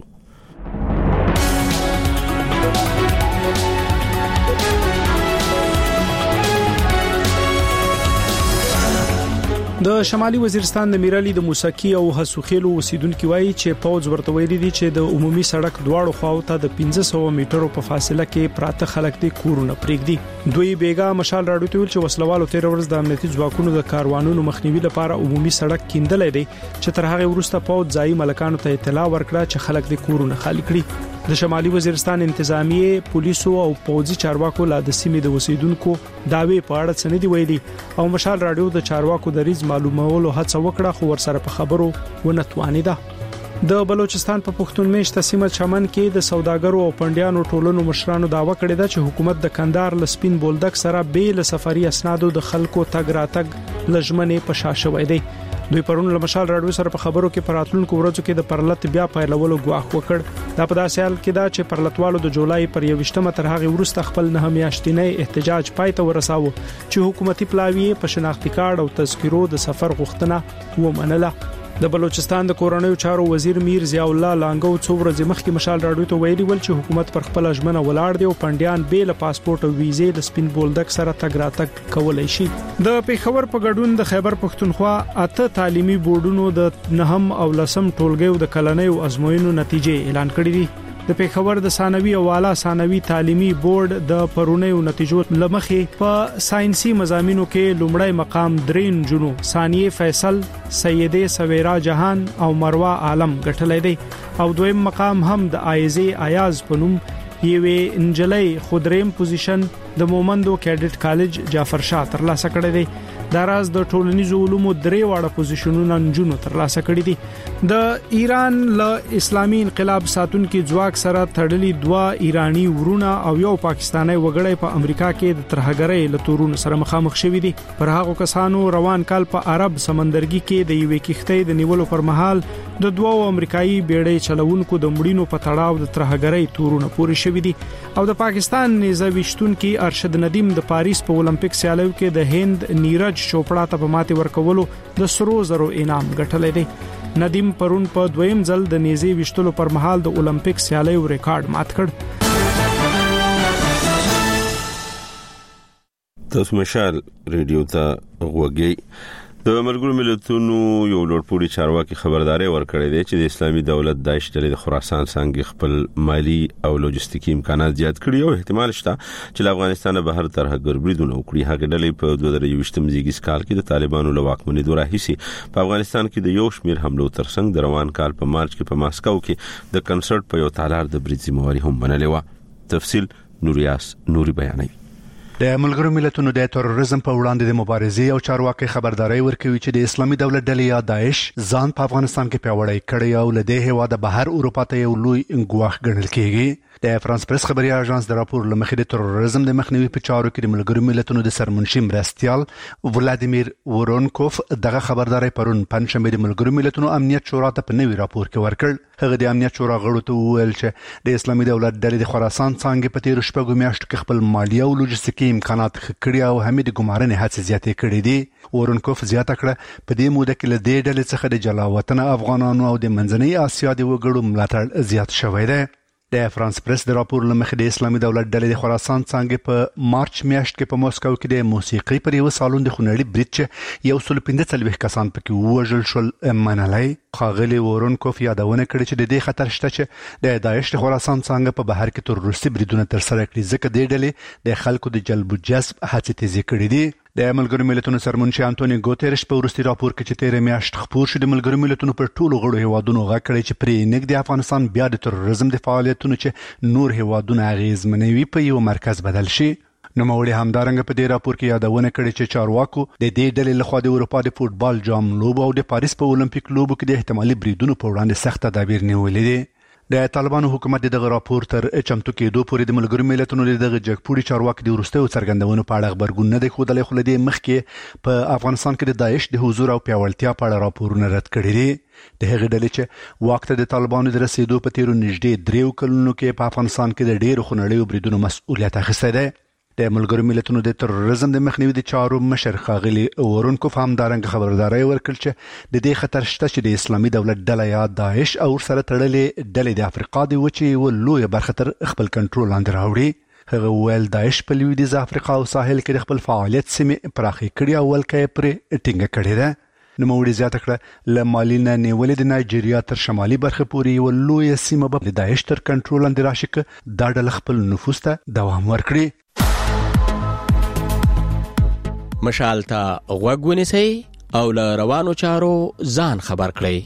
د شمالي وزیرستان د میرالي د موسیقي او حسوخیلو اوسیدونکو وایي چې پوز ورته ویلي دي چې د عمومي سړک دواړو خواو ته د پنځه سوه میټرو په فاصله کې پراته خلک د کورونه پرېږدي. دوی بیګا مشال راډیو ته ویل چې وسلوالو تیر ورځ د امنیتي ځواکونو د کاروانونو مخنیوي لپاره عمومي سړک کیندل دي چې تر هغه وروسته پوز ځای ملکانو ته اطلاع ورکړه چې خلک د کورونه خالی کړي. د شمالي وزیرستان انتظامیه، پولیسو او پوځي چارواکو لا د سیمې د اوسیدونکو داوی په اړه څه نه دی ویلي او مشال راډیو د چارواکو د ریز معلومولو هڅه وکړه خو ورسره په خبرو ونه توانیده. د بلوچستان په پښتون میشته سیمه چمن کې د سوداګرو او پندیانو ټولنو مشرانو داوا کړې ده چې حکومت د کندهار لسپین بولدک سره بیل سفري اسنادو د خلکو تګ راتګ لجمنې په شاشه دی. دوی پرون له مشال راډیو سره په خبرو کې پراتلونکو ورځو کې د پرلط بیا پیلولو غواخ وکړ. دا په داسې حال کې دا چې پرلطوالو د جولای پر یوشتمه تر هغه وروسته خپل نه میاشتنی احتجاج پای ته ورساوه چې حکومتي پلاوی په شناختی کارت او تذکرو د سفر غوښتنه ومنله. د بلوچستان د کورونیو چارو وزیر میر ضیاء الله لانګو څو ورځې مخکې مشال راډیو ته ویلي ول چې حکومت پر خپل ژمنه ولاړ دی او پندیان به له پاسپورت او ویزې د سپین بولدک سره تګ راتګ کولای شي. د پیښور په ګډون د خیبر پښتونخوا اته تعلیمي بورډونو د نهم او لسم ټولګیو د کلنیو ازموینو نتیجې اعلان کړې دي. د پیښور د ثانوي او اعلی ثانوي تعلیمي بورډ د پرونیو نتیجو لمخې په ساينسي مضامینو کې لومړی مقام درین جنو ثانیه فیصل، سیده سویرا جهان او مروه عالم ګټلې دی او دویم مقام هم د ایزي ایاز پنوم یوې انجلۍ خودریم پوزیشن د مومندو کیډټ کالج جعفر شاه ترلاسه کړی دی. دا راز د ټولنیزو علومو درې واړه پوزیشنونه نجونو ترلاسه کړي دي. د ایران له اسلامي انقلاب ساتونکو ځواک سره تړلي دوا ایرانی ورونه او یو پاکستانی وګړی په امریکا کې د ترهګرۍ له تورونو سره مخامخ شوي دي. پر هغه کسانو روان کال په عرب سمندرګي کې د یوې کښتۍ د نیولو پر مهال د دوو امریکایي بیړۍ چلوونکو د مړینو په تړاو د ترهګرۍ تورونه پوري شوي دي او د پاکستان نيزويشتونکو ارشد ندیم د پاریس په اولمپیک سیالیو کې د هند نیرج چوپړا ته په ماتي ورکولو د سرو زرو انعام ګټلې دی. ندیم پرون په دویم ځل د نيزي وشتلو پر مهال د اولمپیک سیالیو ریکارډ مات کړ. تاسو مشال ریډیو ته وګورئ. د ملګرو ملتونو یو لوړپوړي چارواکي خبرداري ورکړې ده چې د اسلامي دولت داعش ډلې د خراسان څنګه خپل مالی او لوجستیکي امکانات زیات کړي او احتمال شته چې افغانستان بهر ترهګر بریدونه وکړي. هغه ډلې په دوه زره یوویشتم زیږیز کال کې د طالبانو له واکمنۍ راهیسي په افغانستان کې د یو شمیر حملو ترڅنګ د روان کال په مارچ کې په ماسکو کې د کنسرت په یو تالار د برید ذمہواری هم منلې و. تفصیل نوریاس نوري بیانوي. د ملګرو ملتونو د تروریزم په وړاندې د مبارزې او چارواکي خبرداري ورکوي چې د اسلامي دولت ډلې یا داعش ځان په افغانستان کې پیاوړی کړی او له دې هوا د بهر اروپا ته یو لوی ګواښ ګڼل کیږي. د فرانس پریس خبري اژانس د راپور لمخې د تروریزم د مخنیوي په چارو کې د ملګرو ملتونو د سرمنشي مرستيال ولادیمیر وورونکوف دغه خبرداري پرون پنځشنبه د ملګرو ملتونو امنیت شورا ته په نوي راپور کې ورکړ. هغه د امنیت شورا غړو ته وویل چې د اسلامي دولت ډلې د خراسان څنګه په تیر شپږو میاشتو کې خپل مالی او لوجستیکي امکانات کړي او هم د ګمارنې هڅې زیاتې کړې دي. وورونکوف زیاته کړه په دې موده کې له دې ډلې څخه د جلاوطن افغانانو او د منځنۍ اسیا د وګړو ملاتړ زیات شوی دی. د فرانس پریس د راپور لمخې د اسلامي دولت ډلې د خراسان څنګه په مارچ میاشت کې په موسکو کې د موسیقي پر یو سالون د خنړی بریټ یو سل پنځه څلوېښت کسان پکې وژل شول منلای خاغلی ورونکوف یادونه کړې چې د دې خطر شته چې د داعش د خراسان څنګه په بهر کې تروریستي بریدونه تر سره کړي ځکه د ډلې د خلکو د جلب و جذب هڅې تیزې کړې دي. د ملګرو ملتونو سرمنشي انټونی ګوتریش په وروستي راپور کې چې تیر میاشت خپور شو د ملګرو ملتونو پر ټولو غړو هیوادونو غږ کړی چې پرې نګ د افغانستان بیا د تروریزم د فعالیتونو چې نور هیوادونه اغیزمنوي په یو مرکز بدل شي. نو موري همدارنګ په دې راپور کې یادونه کړې چې چارواکو د دې ډلې لخوا د اروپا د فوتبال جام لوبو او د پاریس په اولمپیک لوبو کې د احتمالي بریدونو په وړاندې سخت تدابیر نیولې دي. د طالبانو حکومت دغه راپور تر چمتو کېدو پورې د ملګرو ملتونو دغه جګپوړي چارواکي د وروستیو څرګندونو په اړه خبرګون نه دی ښودلی، خو له دې مخکې په افغانستان کې د داعش د حضور او پیاوړتیا په اړه راپورونه رد کړي دي. د هغې ډلې چې واک ته د طالبانو د رسېدو په تیرو نږدې دریو کلونو کې په افغانستان کې د ډېرو خونړیو بریدونو مسؤلیت اخیستی دی. د ملګرو ملتونو د تروریزم د مخنیوي د چارو مشر ښاغلي ورونکوف همدارنګه خبرداری ورکړ چې د دې خطر شته چې د اسلامي دولت ډله یا داعش او سره تړلې ډلې د افریقا د وچې یوه لویه برخه تر خپل کنټرول لاندې راوړي. هغه وویل داعش په لویدیځه افریقا او ساحل کې د خپل فعالیت سیمې پراخې کړي او ولکه یې پرې ټینګه کړې ده. نوموړي زیاته کړه له مالي نه نیولې د نایجیریا تر شمالي برخه پورې یوه لویه سیمه به د داعش تر کنټرول لاندې راشي که دا ډله خپل نفوذ ته دوام ورکړي. مشال ته غوږ ونیسئ او له روانو چارو ځان خبر کړئ.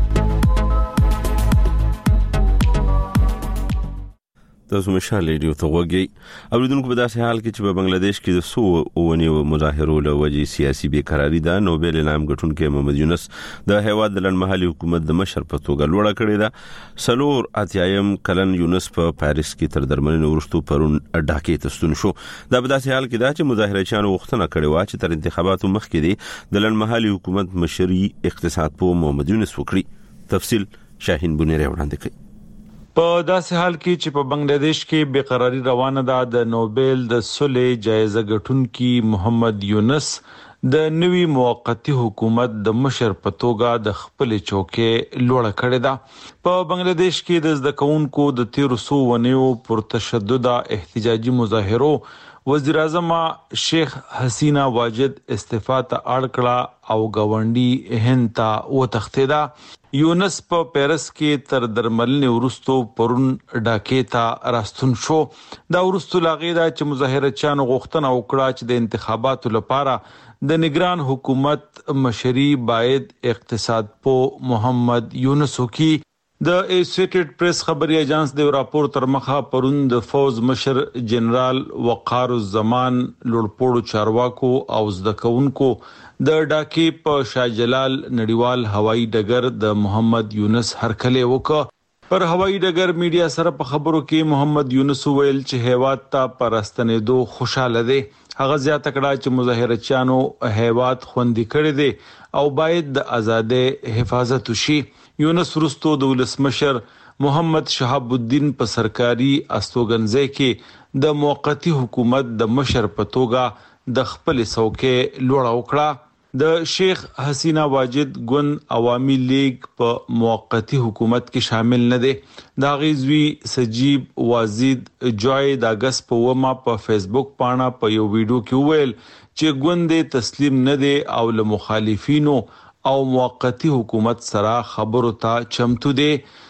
تاسو مشال ریډیو ته وګورئ. اوریدونکو په داسې حال کې چې په بنگلاديش کې د سو اونیو مظاهرو له وجې سیاسي بیقراری ده، نوبل انعام ګټونکي محمد یونس د هیواد د لنډمهالي حکومت د مشر په توګه لوړه کړې ده. سلور اتیایم کلن یونس په پاریس کې تر درملنې وروسته پرون ډاکې ته ستون شو. دا په داسې حال کې ده چې مظاهرچیانو غوښتنه کړې وه چې تر انتخاباتو مخکې د لنډمهالي حکومت مشري اقتصاد په محمد یونس وکړي. تفصیل شاهین بنيري وړاندې کوي. په داسې حال کې چې په بنگلاديش کې بیقراری روانه ده، د نوبل د صلح جایزه ګټونکي محمد یونس د نوي موقتی حکومت د مشر په توګه د خپل چوکۍ لوړه کړې ده. په بنگلاديش کې د زده کوونکو د تیرو سو ونیو پر تشدد احتجاجي مظاهرو وزیر اعظم شیخ حسینه واجد استعفا ته اړ کړه او گاونډي هند ته وتښتېده. یونس په پیرس کې تر درملنې وروسته پرون ډاکې ته راستون شو. دا وروسته لاغې ده چې مظاهرچیانو غوښتنه وکړه چې د انتخاباتو لپاره د نگران حکومت مشري باید اقتصاد پو محمد یونس وکي. د ایسوسییټډ پریس خبري اژانس د راپور تر مخه پرون د فوز مشر جنرال وقار الزمان لوړپوړو چارواکو او زده کوونکو د ډاکې په شاهجلال نړیوال هوایي ډګر د محمد یونس هرکلی وکړ. پر هوایي ډګر میډیا سره په خبرو کې محمد یونس ویل چې هیواد ته پرستنېدو خوشاله دی. هغه زیاته کړه چې مظاهرچیانو هیواد خوندي کړی دی او باید د ازادۍ حفاظت وشي. یونس وروسته د ولسمشر محمد شهاب الدین په سرکاري استوګنځي کې د موقتی حکومت د مشر په توګه د خپل څوکۍ لوړه وکړه. د شیخ حسینه واجد ګوند عوامي لیگ په موقتی حکومت کې شامل نه دي. دا غیزوی سجیب وازید جوای د اگست په ومه په فیسبوک پاڼه په یو ویډیو کې ویل چې ګوند تسلیم نه دي او له مخالفینو او موقتی حکومت سره خبرو ته چمتو دي.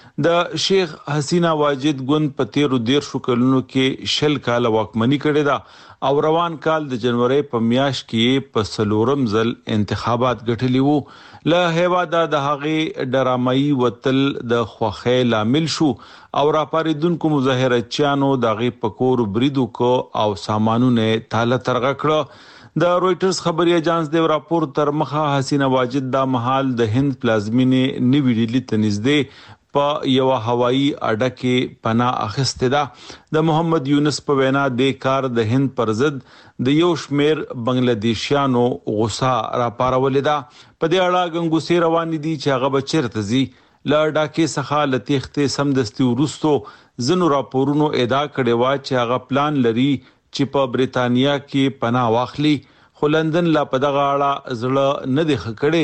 د شیخ حسینه واجد ګوند په تیرو دیرشو کلونو کې شل کال واکمنی کړې ده او روان کال د جنوري په میاشت کې په سلورم ځل انتخابات ګټلي وو. له هیواده د هغې ډرامایي وتل د خوښۍ لامل شو او راپاریدونکو مظاهرچیانو د هغې په کور برید وکړ او سامانونه تاله ترغه کړه. د رويټرز خبري اژانس د راپور تر مخه حسینه واجد د محل د هند پلازمینې نیوی ډیلی ته نږدې په یو هوایی اډه کې پناه اخیسته ده. د محمد یونس په وینا د کار د هند پر ضد د یو شمیر بنگلادیشیانو غوسه را پارولې ده. په دې اړه غنګوسې روان دي چې هغه به چیرته ځي. له ډاکې څخه له تېښتې سمدستي وروسته ځینو راپورونو ادعا کړې وه چې هغه پلان لري چې په بریتانیا کې پناه واخلي، خو لندن لا په دغه اړه زړه نه دی ښه کړی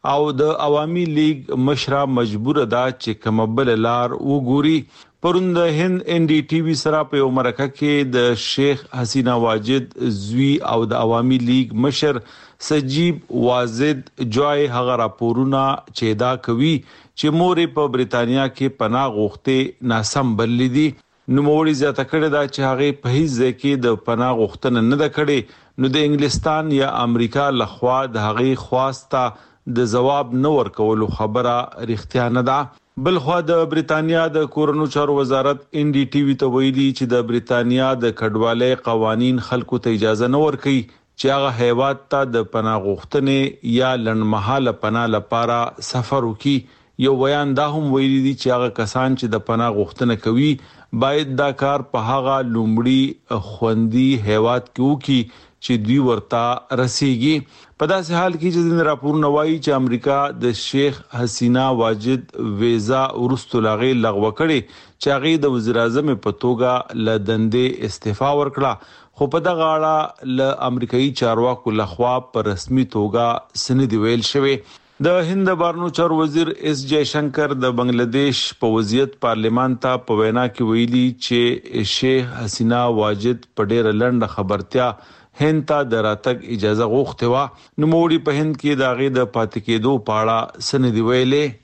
او د عوامي لیگ مشره مجبور ده چې کوم بل لار وګوري. پروند هند ان ډي ټي وی سره په مرکه کې د شیخ حسینا واجد زوی او د عوامي لیگ مشر سجیب واجد جوای هغه راپورونه چې دا کوي چې مورې په بریتانیا کې پناه غوښته ناسم بللی دي. نو موري زیاته کړه دا چې هغه په هیڅ ځکه د پناه غوښتنه نه ده کړې. نو د انګلستان یا امریکا لخوا د هغه خواسته د جواب نه ورکولو خبره رښتیا نه ده. بل خو د بریتانیا د کورونو چارو وزارت ان ډي ټي وی ته ویلي چې د بریتانیا د کډوالۍ قوانين خلکو ته اجازه نه ورکوي چې هغه هیواد ته د پناه غوښتنې یا لنډمحاله پناه لپاره سفر وکړي. یو بیان دا هم ویلي دي چې هغه کسان چې د پناه غوښتنه کوي باید دا کار په هغه لومړی خوندي هیواد کې وکړي چې دوی ورته رسیږي. په داسې حال کې چې د راپورونو وايي چې امریکا د شیخ حسینا واجد ویزا ورستو لاغي لغوه کړي چې هغه د وزیر اعظم په توګه لدندې استعفا ورکړه. خو په دغه اړه ل امریکایي چارواکو لخوا په رسمي توګه سند ویل شوی. د هند بارنو چارو وزیر اس جے شنکر د بنگلاديش په وضعیت پارلیمان ته په وینا کې ویلي چې شیخ حسینا واجد په ډېر لنډ خبرتیا هند ته د راتګ اجازه غوښته و. نو موري په هند کې د هغه د پاتې کېدو پاړه سند ویلې.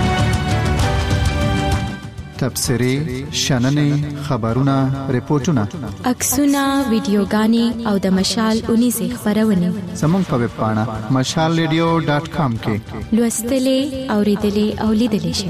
تبصري شننې خبرونه ریپورتونه عکسونه ویډیوګانې او د مشال اونیزه خبرونه زموږ په ویب پاڼه مشال ریډیو ډاټ کام کې لوستلې او ریډلې او لیدلې شئ.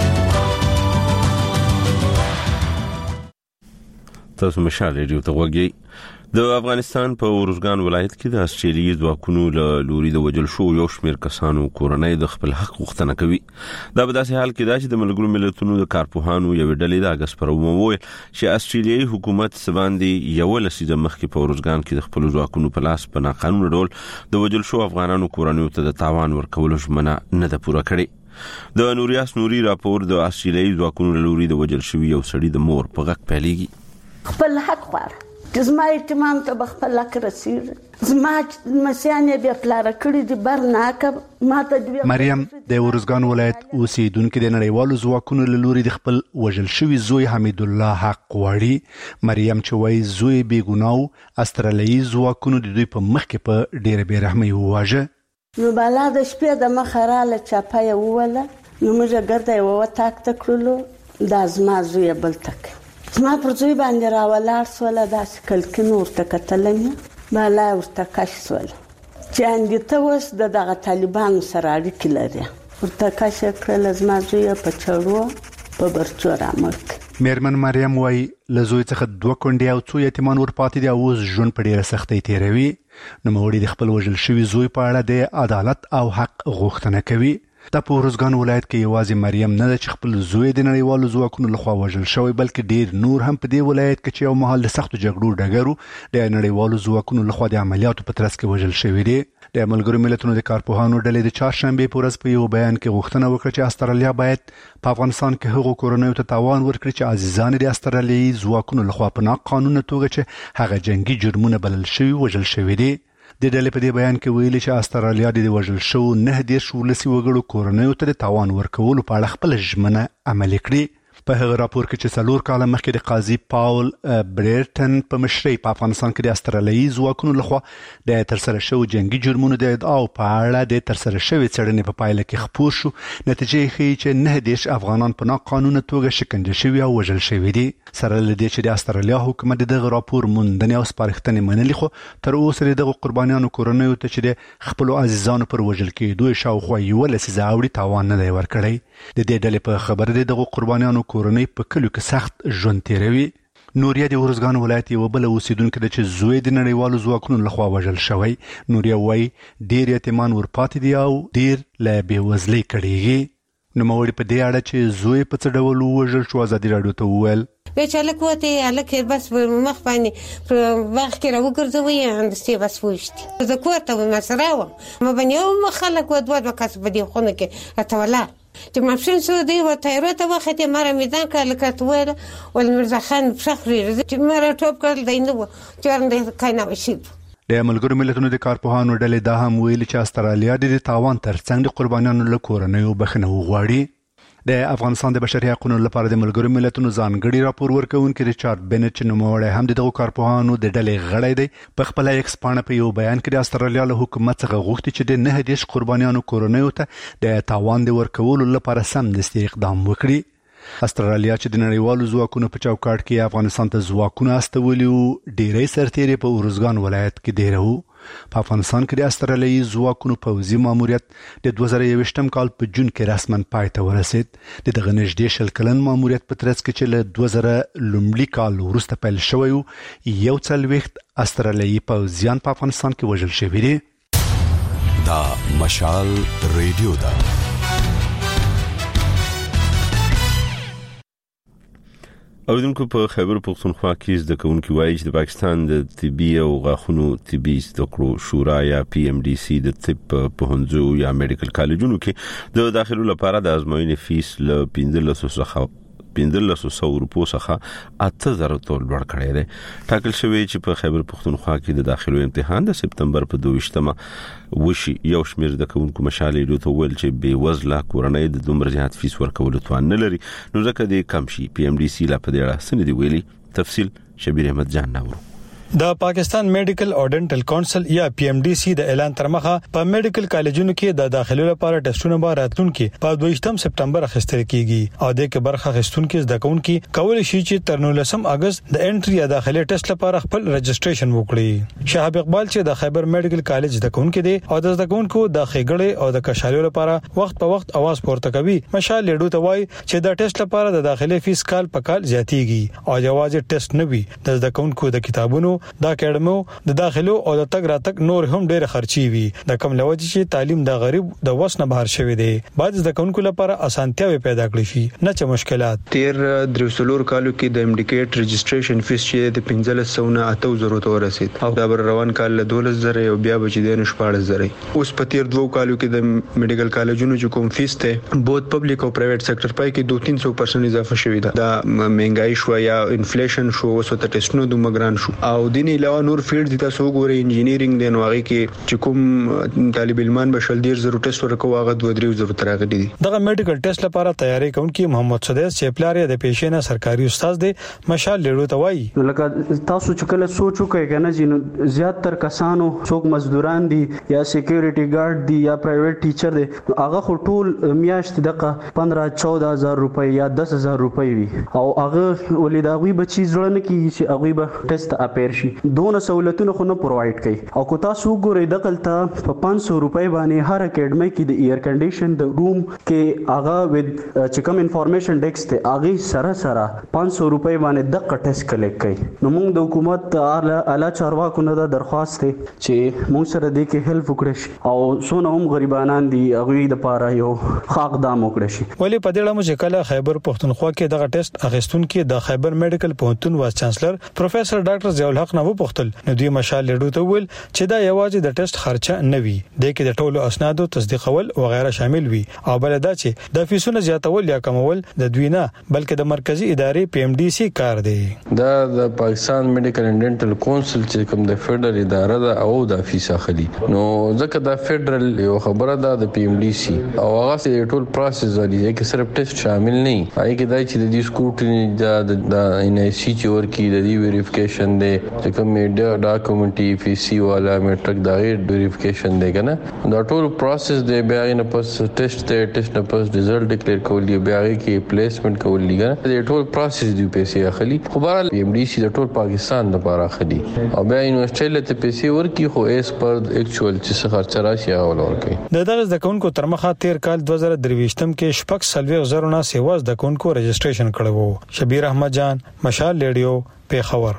تاسو مشال ریډیو ته وګورئ. د افغانستان په ورزګان ولایت کې د استرالیي ځواکونو له لوري د وجل شو یو شمېر کسانو کورنۍ د خپل حق غوښتنه کوي. دا په داسې حال کې دا چې د ملګرو ملتونو د کارپوهانو یو ډلې د اگست پر ومویل چې استرالیي حکومت سباندې یو لسیزه مخکې په ورزګان کې د خپل ځواکونو په لاس په ناقانونه ډول د وجل شو افغانانو کورنۍ ته د تاوان ورکولو ژمنه نه ده پوره کړې. د نوریاس نوري راپور د استرالیي ځواکونو له لوري د وجل شوی یو سړي د مور په غږ پیلېږي. خپل حق غواړي زما اعتماد ته بخپل لکه رسیږي زما مسیانه بیا پلار کړی دی برناکه ماته دی. مریم د ورزګان ولایت اوسیدونکو د نړیوالو ځواکونو له لوري د خپل وژل شوی زوی حمید الله حق غواړي. مریم چې وایي زوی بې ګناه استرالیي ځواکونو د دوی په مخ کې په ډېر بې رحمۍ وواژه. نو بالا د شپې د مخه راله چاپه یې ووله نو موږ ګرده یې ووه تاک ته کړلو دا زما زوی بل تک زما پر زوی باندې راولاړ سوله داسې کلکین ورته کتلم بالا ورته کش سوله چې اندې ته اوس د دغه طالبانو سره اړیکې لري ورته کش یې کړله زما زوی په چړو په برچو رامړ کړ. میرمن مریم وایي له زوی څخه دوه کونډې او څو یتیمان ورپاتې دي او اوس ژوند په ډېره سختۍ تېروي. نوموړي د خپل وژل شوي زوی په اړه د عدالت او حق غوښتنه کوي. دا په ورزګان ولایت کې یوازې مریم نه ده چې خپل زوی د نړیوالو ځواکونو لخوا وژل شوی بلکې ډیر نور هم په دې ولایت کې چې یو مهال د سختو جګړو ډګرو د نړیوالو ځواکونو لخوا د عملیاتو په ترڅ کې وژل شوی دي. د ملګرو ملتونو د کارپوهانو ډلې د چهارشنبه په ورځ په یو بیان کې غوښتنه وکړه چې استرالیا باید په افغانستان کې هغو کورنیو ته تاوان ورکړي چې عزیزان د استرالیایي ځواکونو لخوا په ناقانونه توګه چې هغه جنگي جرمونه بلل شوي وژل شوي دي. د ډلې په دې بیان کې ویلي چې استرالیا د وژل شوو نه دېرش ولسي وګړو کورنیو ته د تاوان ورکولو په اړه خپله ژمنه عملي کړي. په هغه راپور کې چې څلور کاله مخکې د قاضي پاول بریټن په مشرۍ په افغانستان کې د استرالیایي ځواکونو لخوا د ترسره شوو جنگي جرمونو د ادعاو په اړه د ترسره شوې څېړنې په پایله کې خپور شو، نتیجه یې ښیي چې نه دېرش افغانان په ناقانونه توګه شکنجه شوي او وژل شوي دي. سره له دې چې د استرالیا حکومت د دغه راپور موندنې او سپارښتنې منلي، خو تر اوسه د دغو قربانیانو کورنیو ته چې د خپلو عزیزانو پر وژل کېدو شاوخوا یوه لسیزه اوړي تاوان نه دی ورکړی. د دې ډلې په خبره د دغو قربانیانو کورنۍ په کلیو کې سخت ژوند تیروي. نوریا د ورزګان ولایت یوه بله اوسیدونکې ده چې زوی د نړیوالو ځواکونو لخوا وژل شوی. نوریا وایي ډېر یتیمان ورپاتې دي او ډېر له بېوزلۍ کړېږي. نوموړي په دې اړه چې زوی په څه ډول ووژل شو ازادي راډیو ته وویل بیا چې هلک وته هلک بس مخ باندې په باغ کې راوګرځوي همداسې بس وویشتي. زه کور ته وم سره وم ما باندې یو خلک و دوه دوه کس په دې خونه کې راته ولاړ چې ماپښین شو دی و تایرو ته وختې ما رامیدان کړه لکه ته ویله ول میرزا خان پښه خورېږي چې ما راټوپ کړل دی نه و چې ورنده کای نه وشي. د ملګرو ملتونو د کارپوهانو ډلې دا هم ویلي چې استرالیا د تاوان ترڅنګ د قربانیانو له کورنیو بخښنه وغواړي. د افغانستان د بشري حقوقو لپاره د ملګرو ملتونو ځانګړي راپور ورکوونکي ریچارډ بنټ نوموړی هم دغه کارپوهانو د ډلې غړی دی. په خپل ایکس پاڼه په یو بیان کې د استرالیا له حکومت څخه غوښتي چې د نه دیش قربانیانو کورنیو ته د تاوان د ورکولو لپاره سمدستي اقدام وکړي. استرالیا چې د نړیوالو ځواکونو په چوکاټ کې افغانستان ته ځواکونه استولي او ډېری سرتیري په اورزګان ولایت کې دیره. په افغانستان کې د استرالیایي ځواکونو پوځي ماموریت د دوه زره یوویشتم کال په جون کې رسماً پای ته ورسید. د دغه نږدې شل کلن ماموریت په ترڅ کې چې له دوه زره لومړي کال وروسته پیل شوی و، یو څلوېښت استرالیایي پوځیان په افغانستان کې وژل شوي دي. دا مشال ریډیو ده. اوریدونکو په خیبر پختونخوا کې زده کوونکي وایي چې د پاکستان د طبي او غاښونو طبي زده کړو شورا یا پی ام ډي سي د طب پوهنځو یا میډیکل کالجونو کې د داخلو لپاره د ازموینې فیس له پنځلس څخه پنځلس سوه روپو څخه اته زره ډالر لوړ کړی دی. ټاکل شوی چې په خیبر پختونخوا کې د داخلو امتحان د سپتمبر په دوه ویشتمه وشي. یو شمېر د کوونکو مشال ریډیو ته ویل چې بې وزله کورنۍ د دومره زیات فیس ورکولو توان نه لري، نو ځکه د کم شي. پی ام ډي سي لا په دې اړه څه نه دی ویلي. تفصیل شبیر احمد جان ناورو. د پاکستان میډیکل او ډینټل کونسل یا پی ام ډي سي د اعلان تر مخه په میډیکل کالجونو کې د داخلو لپاره ټیسټونه به راتلونکي په دوه سپتمبر اخیستل کیږي او د کې برخه اخیستونکو زده کوونکي کولای شي چې تر نولسم اگست د انټری یا داخلي ټیسټ لپاره خپل رجسټریشن وکړي. شهاب اقبال چې د خیبر میډیکل کالج زده کوونکي دي او د زده کوونکو د خېګړې او د کشالو لپاره وخت په وخت आवाज پورته کوي، مشال لیډو ته وایي چې د ټیسټ لپاره د داخلي فیس کال په کال زیاتیږي او جواز ټیسټ نه وي. د زده کوونکو د کتابونو د اکیډمو د داخلو او د تګ راتګ نور هم ډېر خرچي وي. د کم لوجه چې تعلیم د غریب د وسنه بهر شوی دی، بعد د کوونکو لپاره اسانتیاوي پیدا کړی شي نه چې مشکلات. تیر درسلور کالو کې د امډیکیټ رجسټریشن فیس چې د پنځلس سوه نه اته زره ته ورسید او دا بر روان کال له دولس زره او بیا بچی د شپږ زره. اوس په تیر دوه کالو کې د میډیکل کالجونو چې کوم فیس ته بوت پبلک او پرایویټ سېکټر پای کې دوه تین سوه پرسنټ اضافه شوی ده. دا مهنګای شو یا انفلیشن شو وسو ته ټیسټونو د مګران شو او دین علاوه نور فیلډ دي تاسو ګورئ انجینیرینګ دی نو هغه کې چې کوم طالب علمان بشل ډیر زرو ټیسټ ورکو هغه دوه درې زرو ترغه دي. دغه میډیکل ټیسټ لپاره تیاری کوونکی محمد سدیس چې پلار د پیشینه سرکاري استاد دی، مشال لیډو ته وایي لکه تاسو چې کله سوچ وکړئ کنه چې زیات تر کسانو څوک مزدوران دي یا سکیورټي ګارد دي یا پرایویټ ټیچر دي، هغه خو ټول میاشت دغه پندرہ چودہ هزار روپۍ یا دس هزار روپۍ وي او هغه ولې دا غوي بچی ځړنه کې چې هغه به ټیسټ اپیر شي. دونه سہولتونه خو نه پرووایډ کوي او کو تاسو ګورئ دغلطه په پانچ سوه روپۍ باندې هر اکیډمي کې د ایر کنډیشن د روم کې هغه ود چې کوم انفارمیشن ډیسک ته هغه سره سره پانچ سوه روپۍ باندې د ټیسټ کلیک کوي. نو موږ د حکومت اعلی چارواکو نه درخواست دی چې موږ سره د کې هیلپ وکړي شي او څونه هم غریبانان دي هغه د پاره یو حق دام وکړي شي. ولی په دې اړه چې کله خیبر پختونخوا کې دغه ټیسټ اخیستونکو د خیبر میډیکل پوهنتون وایس چانسلر پروفیسور ډاکټر ضیاء الحق نه وپوښتل، نو دوی مشال لیډو ته ویل چې دا یوازې د ټیسټ خرچه نه وي، د کې د ټولو اسنادو تصدیقول او غیره شامل وي او بل دا چې د فیسونو زیاتول یا کمول د دوی نه بلکې د مرکزی ادارې پی ام ډي سي کار دی. دا د پاکستان میډیکل اینڈ ډینټل کونسل چې کوم د فدرل اداره ده او د فیس اخلي، نو ځکه د فدرل یو خبره ده د پی ام ډي سي او هغه ټول پروسس دی چې صرف ټیسټ شامل نه وي، هغه کې دا چې د دې سکروټنی د ان ای سی چې ورکی د دې ویریفیکیشن دی چې کوم میډیا ډاکومنټي فی سی والا میټرک دا ویریفیکیشن دی کنه دا ټول پروسس دی. بیا نه پس ټیسټ ته ټیسټ نه پس ریزلټ ډیکلیئر کول دی، بیا کې پلیسمنٹ کول دی کنه دا ټول پروسس دی پیسې اخلي. خو بهر پی ام ډي سي د ټول پاکستان لپاره اخلي او بیا یونیورسيټي ته پیسې ورکی خو ایس پر اکچوال چې خرچه راشي هغه ورکوي. د دغه ځکونکو تر مخه تیر کال دوه زره درويشتم کې شپږ سلوي زرونه سیواز د کونکو رجسټریشن کړو. شبیر احمد جان، مشال لیډیو، پیښور.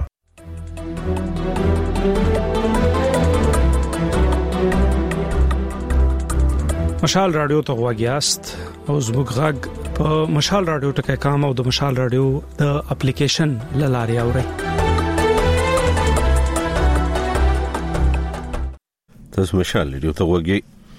مشال رادیو ته غواګیاست او زموږ غږ په مشال رادیو ټکي کام او د مشال رادیو د اپلیکیشن لاري اوري. تاسو مشال رادیو ته غواګي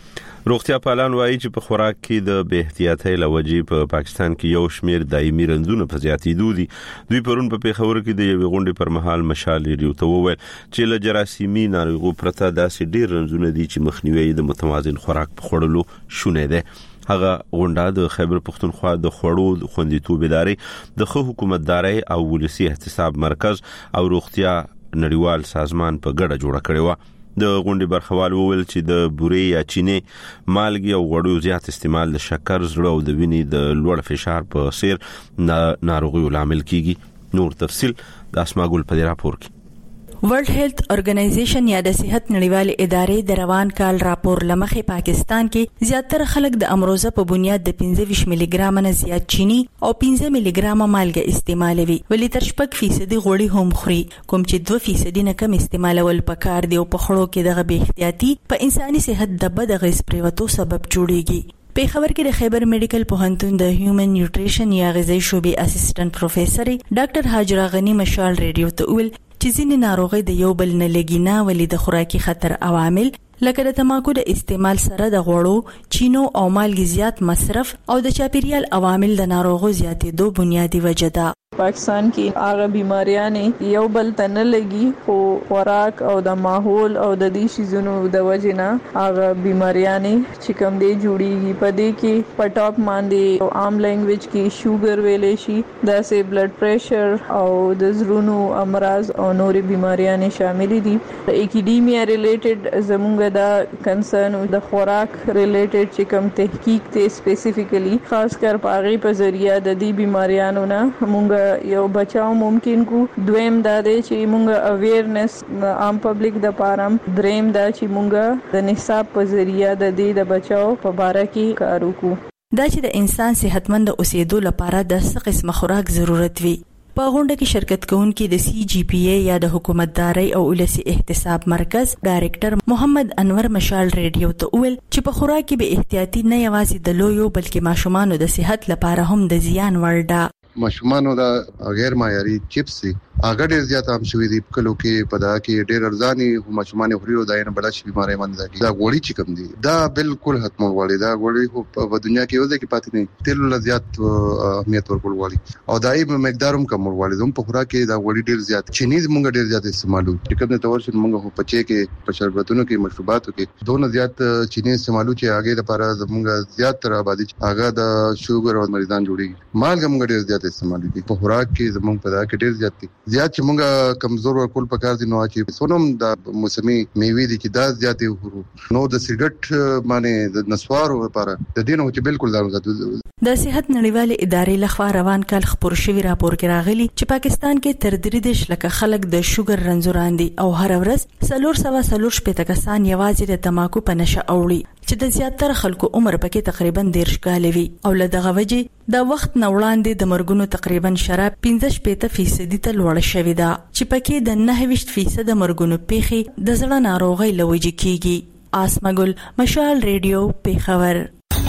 روغتیا پالان وایي چې په خوراک کې د بې احتیاطۍ لوجې په پاکستان کې یو شمیر دایمي رنځونه په زیاتېدو دي. دوی پرون په پیښور کې د یوې غونډې پر مهال مشال ریډیو ته وویل چې له جراثیمي ناروغیو پرته داسې ډېر رنځونه دي چې مخنیوي د متوازن خوراک په خوړلو شونې ده. هغه غونډه د خیبر پختونخوا د خوړو د خوندیتوب ادارې د خو حکومتداري او ولسی احتساب مرکز او روغتیا نړیوال سازمان په ګډه جوړه کړې و. د غونډې برخوال وویل چې د بورې یا چینې مالګي او غوړیو زیات استعمال د شکر، زړه او د وینې د لوړ فشار په څیر ناروغیو لامل کیږي. نور تفصیل د اسماء ګل په راپور کې. ورلد هیلث ارګنایزیشن یا د صحت نړیوالې ادارې د روان کال راپور لمخې پاکستان کې زیاتره خلک د امروزه په بنیاد د پنځه ویشت ملي ګرام نه زیات چینی او پنځه ملي ګرام مالګه استعمالوي، ولی تر شپږ فیصد غوړي هم خوري، کوم چې دوه فیصد نه کم استعمالول پکار دی او په خړو کې دغه بې احتیاطي په انساني صحت د بد غیز پریوتو سبب جوړیږي. په خبر کې د خیبر میډیکل پوهنتون د هیومن نیوټریشن یا غذایی شعبې اسسټنټ پروفیسور ډاکټر هاجره غنی مشال ریډیو ته ویل چې ځینې ناروغي د یو بل نه لګینا ولې د خوراکي خطر عوامل لکه د تماکو د استعمال سره د غوړو، چینو او مالګي زیات مصرف او د چاپیریال عوامل د ناروغو زیاتېدو بنیادی وجه ده. پاکستان کې هغه بیماریاں یو بل تنه لګي خو خوراک او د ماحول او د دې شیزونو د وجه نه هغه بیماریاں چې کوم دی جوړیږي. په دې کې پټاپ باندې او عام لینګویج کې شوګر ویلې شي، د سي بلډ پریشر او د زړونو امراض او نورې بیماریاں شامل دي. اکیډیمیا ریلیټډ زموږ دا کنسرن د خوراک ریلیټډ چې کوم تحقیق ته سپیسیفیکلی خاص کر پاغي په ذریعہ د دې بیماریاں نه موږ یو بچاو ممکن کو. دویم دا دی چې مونږ اویرنس عام پبلک د پارم، دریم دا چې مونږ د نصاب په ذریعہ د دې د بچاو په باره کې کار وکړو. دا چې د انسان صحتمند اوسېدو لپاره د څه قسم خوراک ضرورت وي. په غونډه کې شرکت کوونکي د سی جی پی ای یا د حکومتداري او ولسی احتساب مرکز ډایریکټر محمد انور مشال ریډیو ته ویل چې په خوراک کې به احتیاطي نه یوازې د لویو بلکې ماشومانو د صحت لپاره هم د زیان وړ ده. ماشومانو دا غیر معیاري چپس هغه ډیر زیات عام شوی دی. کلو کې پدا کې ډیر ارزاني او ماشومان خوري او داینه بل شي بیماری باندې دي. دا غوړي چې کوم دي دا بالکل ختمول غواړي. دا غوړي په دنیا کې وځي کې پاتې نه، تیل له زیات اهمیت ورکول غواړي او دای په مقدار هم کم غواړي. زموږ په خوراک کې دا غوړي ډیر زیات چینی مونږ ډیر زیات استعمالو. چې کوم د تور شن مونږ په چي کې په شربتونو کې مشروباتو کې دونه زیات چینی استعمالو چې هغه د لپاره زموږ زیات تر آبادی هغه د شوګر او مریضان جوړي. مالګه مونږ ډیر زیات استعمالو دي په خوراک کې. زموږ په دا کې ډیر زیات دي زیات چې مونږ کمزور ورکول پکار دي. نو چې سونم د موسمي میوې دي چې دا زیاتې هورو نو د سیګریټ باندې د نسوارو لپاره د دینو چې بالکل ضرورت. د صحت نړیوالې ادارې لخوا روان کال خبر شوی راپور کې راغلی چې پاکستان کې تر درې دېرش لکه خلک د شوګر رنځوران دي او هر ورځ څلور سوه څلور شپېته کسان یوازې د تماکو په نشه اوړي چې د زیاتره خلکو عمر پکې تقریبا دېرش کاله وي او له دغه وجې د وخت نه وړاندې د مرګونو تقریبا شراب پنځه شپېته فیصدي ته لوړه شوې ده چې پکې د نهه ویشت فیصد مرګونو پیښې د زړه ناروغۍ له وجې کیږي. آسما ګل، مشال ریډیو، پیښور.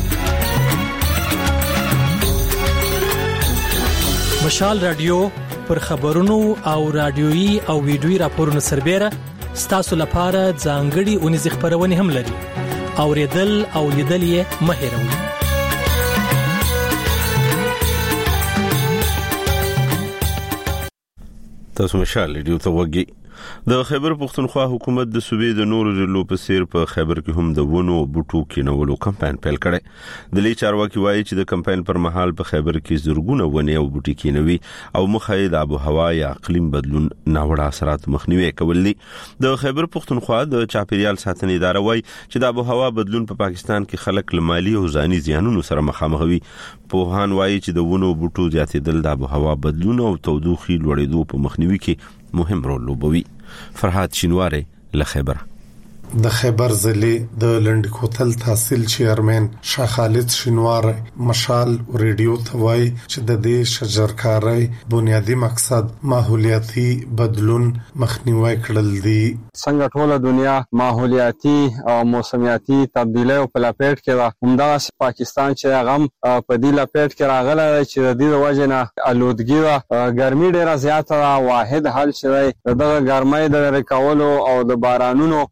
مشال رادیو پر خبرونو او رادیويي او ویډیويي راپورونو سربېره ستاسو لپاره ځانګړي اونیز خبرونه هم لري. اوریدل او لیدل یې مه هېروئ. تاسو مشال ریډیو ته وګورئ. د خیبر پختونخوا حکومت د صوبې د نورو ضلعو په څیر په خیبر کې هم د ونو بوټو کینولو کمپاین پیل کړي. د لې چارواکي وایي چې د کمپاین پر مهال په خیبر کې زرګونه ونې او بوټي کینوي او مخه د آب او هوا یا اقلیم بدلون ناوړه اثرات مخنیوي کول دي. د خیبر پختونخوا د چاپیریال ساتنې اداره وایي چې د آب او هوا بدلون په پاکستان کې خلک لمالي او ځاني زیانونو سره مخامخ وي. پوهان وایي چې د ونو بوټو زیاتېدل د آب او هوا بدلون او تودوخي لوړېدو په مخنیوي کې مهم رول لوبوي. فرحات شینواره لخیبر. د خیبر ضلع د لنډ کوتل تحصیل چیرمن شاه خالد شینواره مشال ریډیو ته وایي چې د دې شجرکارۍ بنیادی مقصد ماحولیاتي بدلون مخنیوي کړل دي. څنګه ټوله دنیا ماحولیاتي او موسمیاتي تبدیلی په لپیټ کې و، همدغه پاکستان چې هغه په دې لپیټ کې راغلی چې د دې وجه نه آلودګي و، ګرمي ډیره زیاته ده. واحد حل چې دغه ګرمۍ د لرې کولو او د بارانونو هغه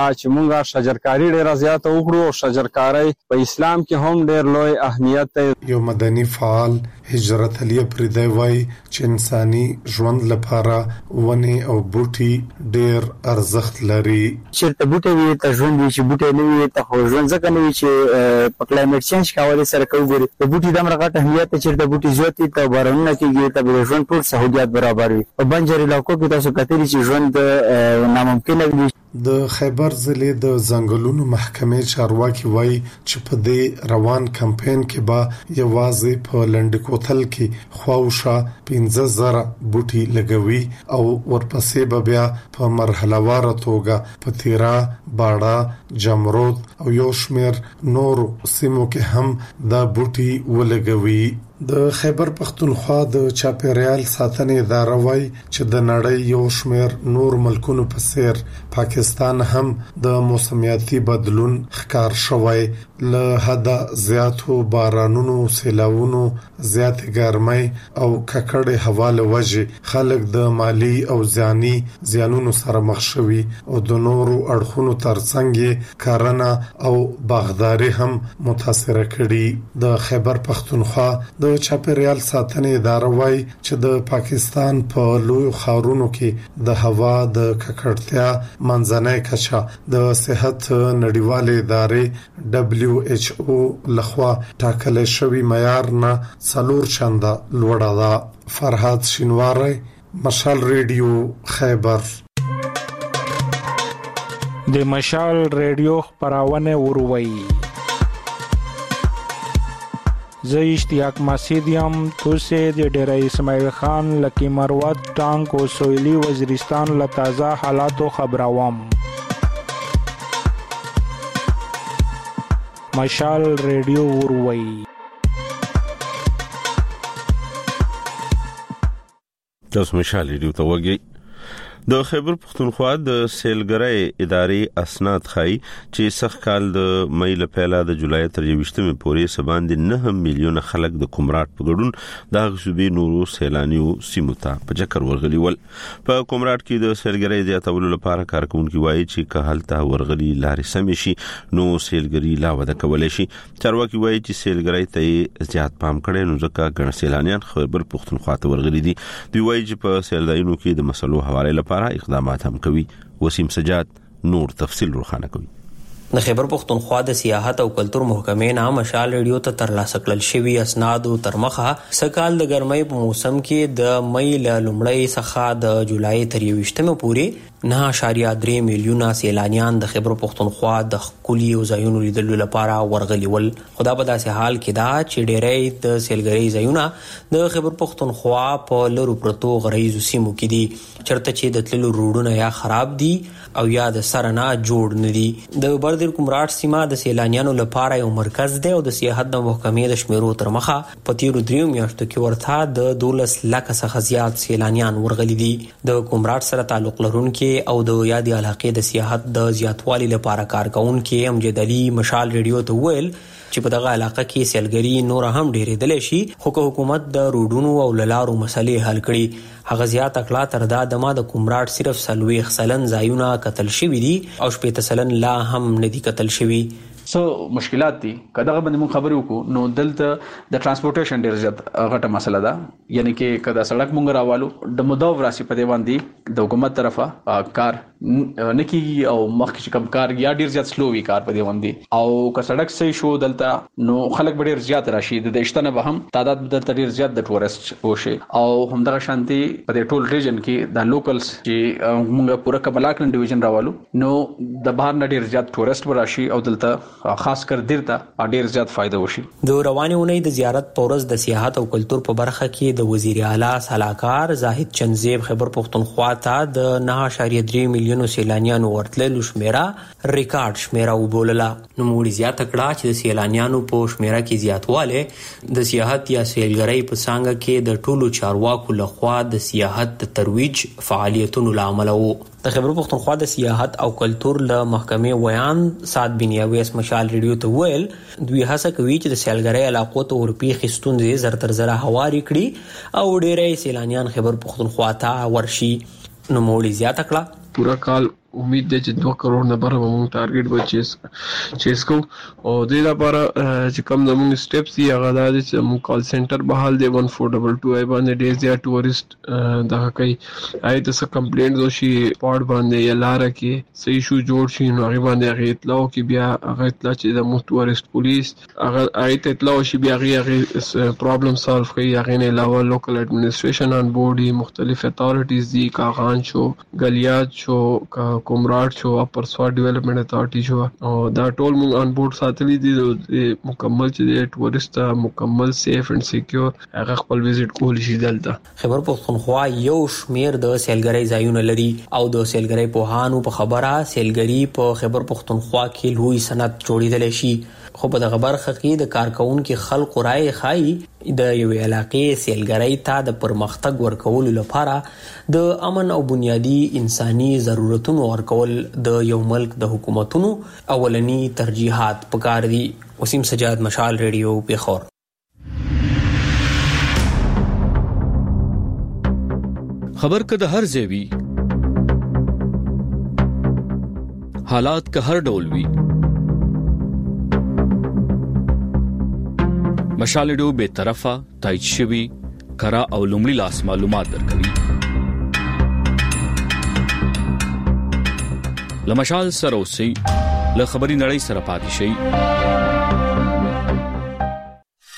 چې مونږه شجرکاری ډیره زیاته وکړو. شجرکاری په اسلام کې هم ډیر لوی اهمیت دی. یو مدني فعال هجرت علي پردی وای چې انساني ژوند لپاره ونی او بوټي ډیر ارزښت لري. چیرته بوټي وي ته ژوند وي، چې بوټي نه وي ته خو ژوند ځکه نه وي چې په کلایمټ چینج کولای سره کوي. د بوټي د مرغه اهمیت چې د بوټي زیاتې ته بارانونه کېږي ته د ژوند ټول سہولیات برابر وي. په بنجر علاقو کې تاسو کتلی چې ژوند ناممکن وي. د خیبر ضلع د ځنګلونو محکمې چارواکي وایي چې په دې روان کمپاین کې به یوازې په لنډکوتل کې خواوشا پنځه زره بوټي لګوي او ورپسې به بیا په مرحلهوار توګه په تیرا، باړه، جمرود او یو شمیر نور سیمو کې هم دا بوټي ولګوي. د خیبر پختونخوا د چاپیریال ساتنې اداره وایي چې د نړۍ یو شمیر نور ملکونو په څیر پاکستان هم د موسمیاتي بدلون ښکار شوی. له حده زیاتو بارانونو، سیلاوونو، زیاتې ګرمۍ او ککړې هوا له وجې خلک د مالی او ځاني زیانونو سره مخ شوي او د نورو اړخونو ترڅنګ کرنه او باغداري هم متاثره کړي. د خیبر پختونخوا د چاپیریال ساتنې اداره وایي چې د پاکستان په لوی ښارونو کې د هوا د ککړتیا منځنۍ کچه د صحت نړیوالې ادارې دبليو ایچ او لخوا ټاکل شوی معیار نه څلور چنده لوړه ده. فرهاد شینواری، مشال ریډیو، خیبر. د مشال ریډیو خبرونه وروي. زه اشتیاق مسیدیم توسه د ډیره اسماعیل خان لکی مروت ټانک او سویلی وزیرستان له تازه حالاتو خبروم. مشال ریډیو وروي. تاسو مشال ریډیو ته وګورئ. د خیبر پختونخوا د سیلګرۍ ادارې اسناد ښایي چې سخت کال د مې له پیله د جولای تر یوشتمې پورې سباندې نه میلیونه خلک د کومراټ په ګډون د غصبي نورو سیلانیو سیمو ته په چکر ورغلي ول. په کومراټ کې د سیلګرۍ زیاتولو لپاره کارکونکو وایي چې که هلته ورغلي لارې سمې شي نو سیلګري لا وده کولای شي. چارواکي وایي چې سیلګرۍ ته زیات پام کړي نو ځکه ګڼ سیلانیان خیبر پختونخوا ته ورغلي دي. دوی وایي چې په سیلګرۍ کې د مسلو حواله لپاره اقدامات هم کوي. وسیم سجاد نور تفصیل روښانه کوي. د خیبر پختونخوا د سیاحت او کلتور محکمې نه مشال ریډیو ته ترلاسه کړل شوی اسناد او ترمخه سکال د ګرمۍ په موسم کې د مې له لومړۍ څخه د جولای تر یوشتمې پورې نه اشاریه درې میلیونه سیلانیان د خیبر پختونخوا د خولي او ځایونو لیدلو لپاره ورغلي ول. خدا په داسې حال کې دا چې ډېرې د سیلګرۍ ځایونه د خیبر پختونخوا په لورو پرتو غریزو سیمو کې دي چرته چې د تللو روډونه یا خراب دي او یا د سرنا جوړ نه دي. د بردر کومراټ سیمه د سیلانیانو لپاره یو مرکز دی او د سیاحت د محکمې د شمیرو تر مخه په تیرو دریو میاشتو کې ورته د دولس لک څخه زیات سیلانیان ورغلي دي. د کومراټ سره تعلق لرونکي او د یادي علاقې د سیاحت د زیاتوالي لپاره کارکونکو امجد علي مشال ریډیو ته ویل چې په دغه علاقه کې سیلګری نور هم ډېرېدل شي خو حکومت د روډونو او لارو مسلې حل کړي. هغه زیات اکلا تر دا دمه د کومراټ صرف سلويخ سلن ځایونه قتل شوی دي او شپږ سلن لا هم ندي قتل شوی. سو مشکلات دي کداغه باندې مون خبرې وکړو نو دلته د ترانسپورټیشن ډیر زیات غټه مسله ده. یعنی کې کدا سړک مونږ راوالو د مداو راسي په دی باندې د حکومت طرفه کار نکی او مخکې کم کار یا ډیر زیات سلو وی کار په دی باندې او که سړک صحیح شو دلته نو خلک ډیر زیات راشي د دشتنه به هم تعداد بدل ډیر زیات د ټورست وشي او همدغه شانتي په دې ټول ریجن کې د لوکلز چې مونږ پوره کملاکن ډیویژن راوالو نو د بهر نه ډیر زیات ټورست وراشي او دلته خاص کر درته ډیر زیات فائدہ وشي. د رواني اونۍ د زیارت پورز د سیاحت او کلتور په برخه کې د وزیر اعلی صلاحکار زاهد چنزیب خیبر پختونخوا ته د نه اشاریه درې میلیونو سیلانیانو ورتللو شمیره ریکارډ شمیره وبولله. نو موږ زیات کړه چې د سیلانیانو په شمیره کې زیاتواله د سیاحت یا سیلګرۍ په څنګه کې د ټولو چارواکو لخوا د سیاحت د ترویج فعالیتونو لامل وو. د خیبر پختونخوا د سیاحت او کلتور له محکمې ویان سات بنیاویس مشال ریډیو ته ویل دوی هڅه کوي چې د سیلګرۍ علاقو ته ورپی خستونځي زر تر زره هواري کړي او ډېرې سیلانیان خیبر پختونخوا ته ورشي. نو موړي زیاته کړه پورا کال امید ده چې دوه کروڑ نه بره موږ ټارګټ به چیس چیس کو او د لپاره چې کوم زموږ سټیپس دی هغه د چې موږ کال سنټر بحال دی one four two two ای باندې ډیر زیات ټورست دغه کوي آی د څه کمپلینټ وشي پاډ باندې یا لار کې صحیح شو جوړ شي نو هغه باندې هغه اطلاع کې بیا هغه اطلاع چې د ټورست پولیس هغه آی ته اطلاع شي بیا هغه پرابلم سالو کوي هغه نه علاوه لوکل ایڈمنسټریشن ان بورډ مختلف اتھارټیز دي کاغان شو غلیات شو کومراټ شو اپر سوا ډیولپمنٹ اتھارټی شو او دا ټول موږ ان بورډ ساتلي دي مکمل چې د ټورست مکمل سیف اند سکیور هغه خپل وزټ کول شي دلته. خبر پښتونخوا یو شمیر د سیلګری ځایونه لري او د سیلګری په هانو په خبره سیلګری په خبر پښتونخوا کې لوی صنعت جوړیدل شي خو په دغه برخه کې د کارکونکو خلکو رائے خای د یو علاقې سیلګری ته د پرمختګ ورکولو لپاره د امن او بنیادی انساني ضرورتونو ورکول د یو ملک د حکومتونو اولنی ترجیحات پکار دي. وسیم سجاد، مشال ریډیو، پیښور. خبر که د هر ځای وي، حالات که هر ډول وي، مشال ریډیو به طرفه تایید شوی کرا او لومړی لاس معلومات درکوي. لمشال سره اوسئ، له خبري نړۍ سره پاتې شئ.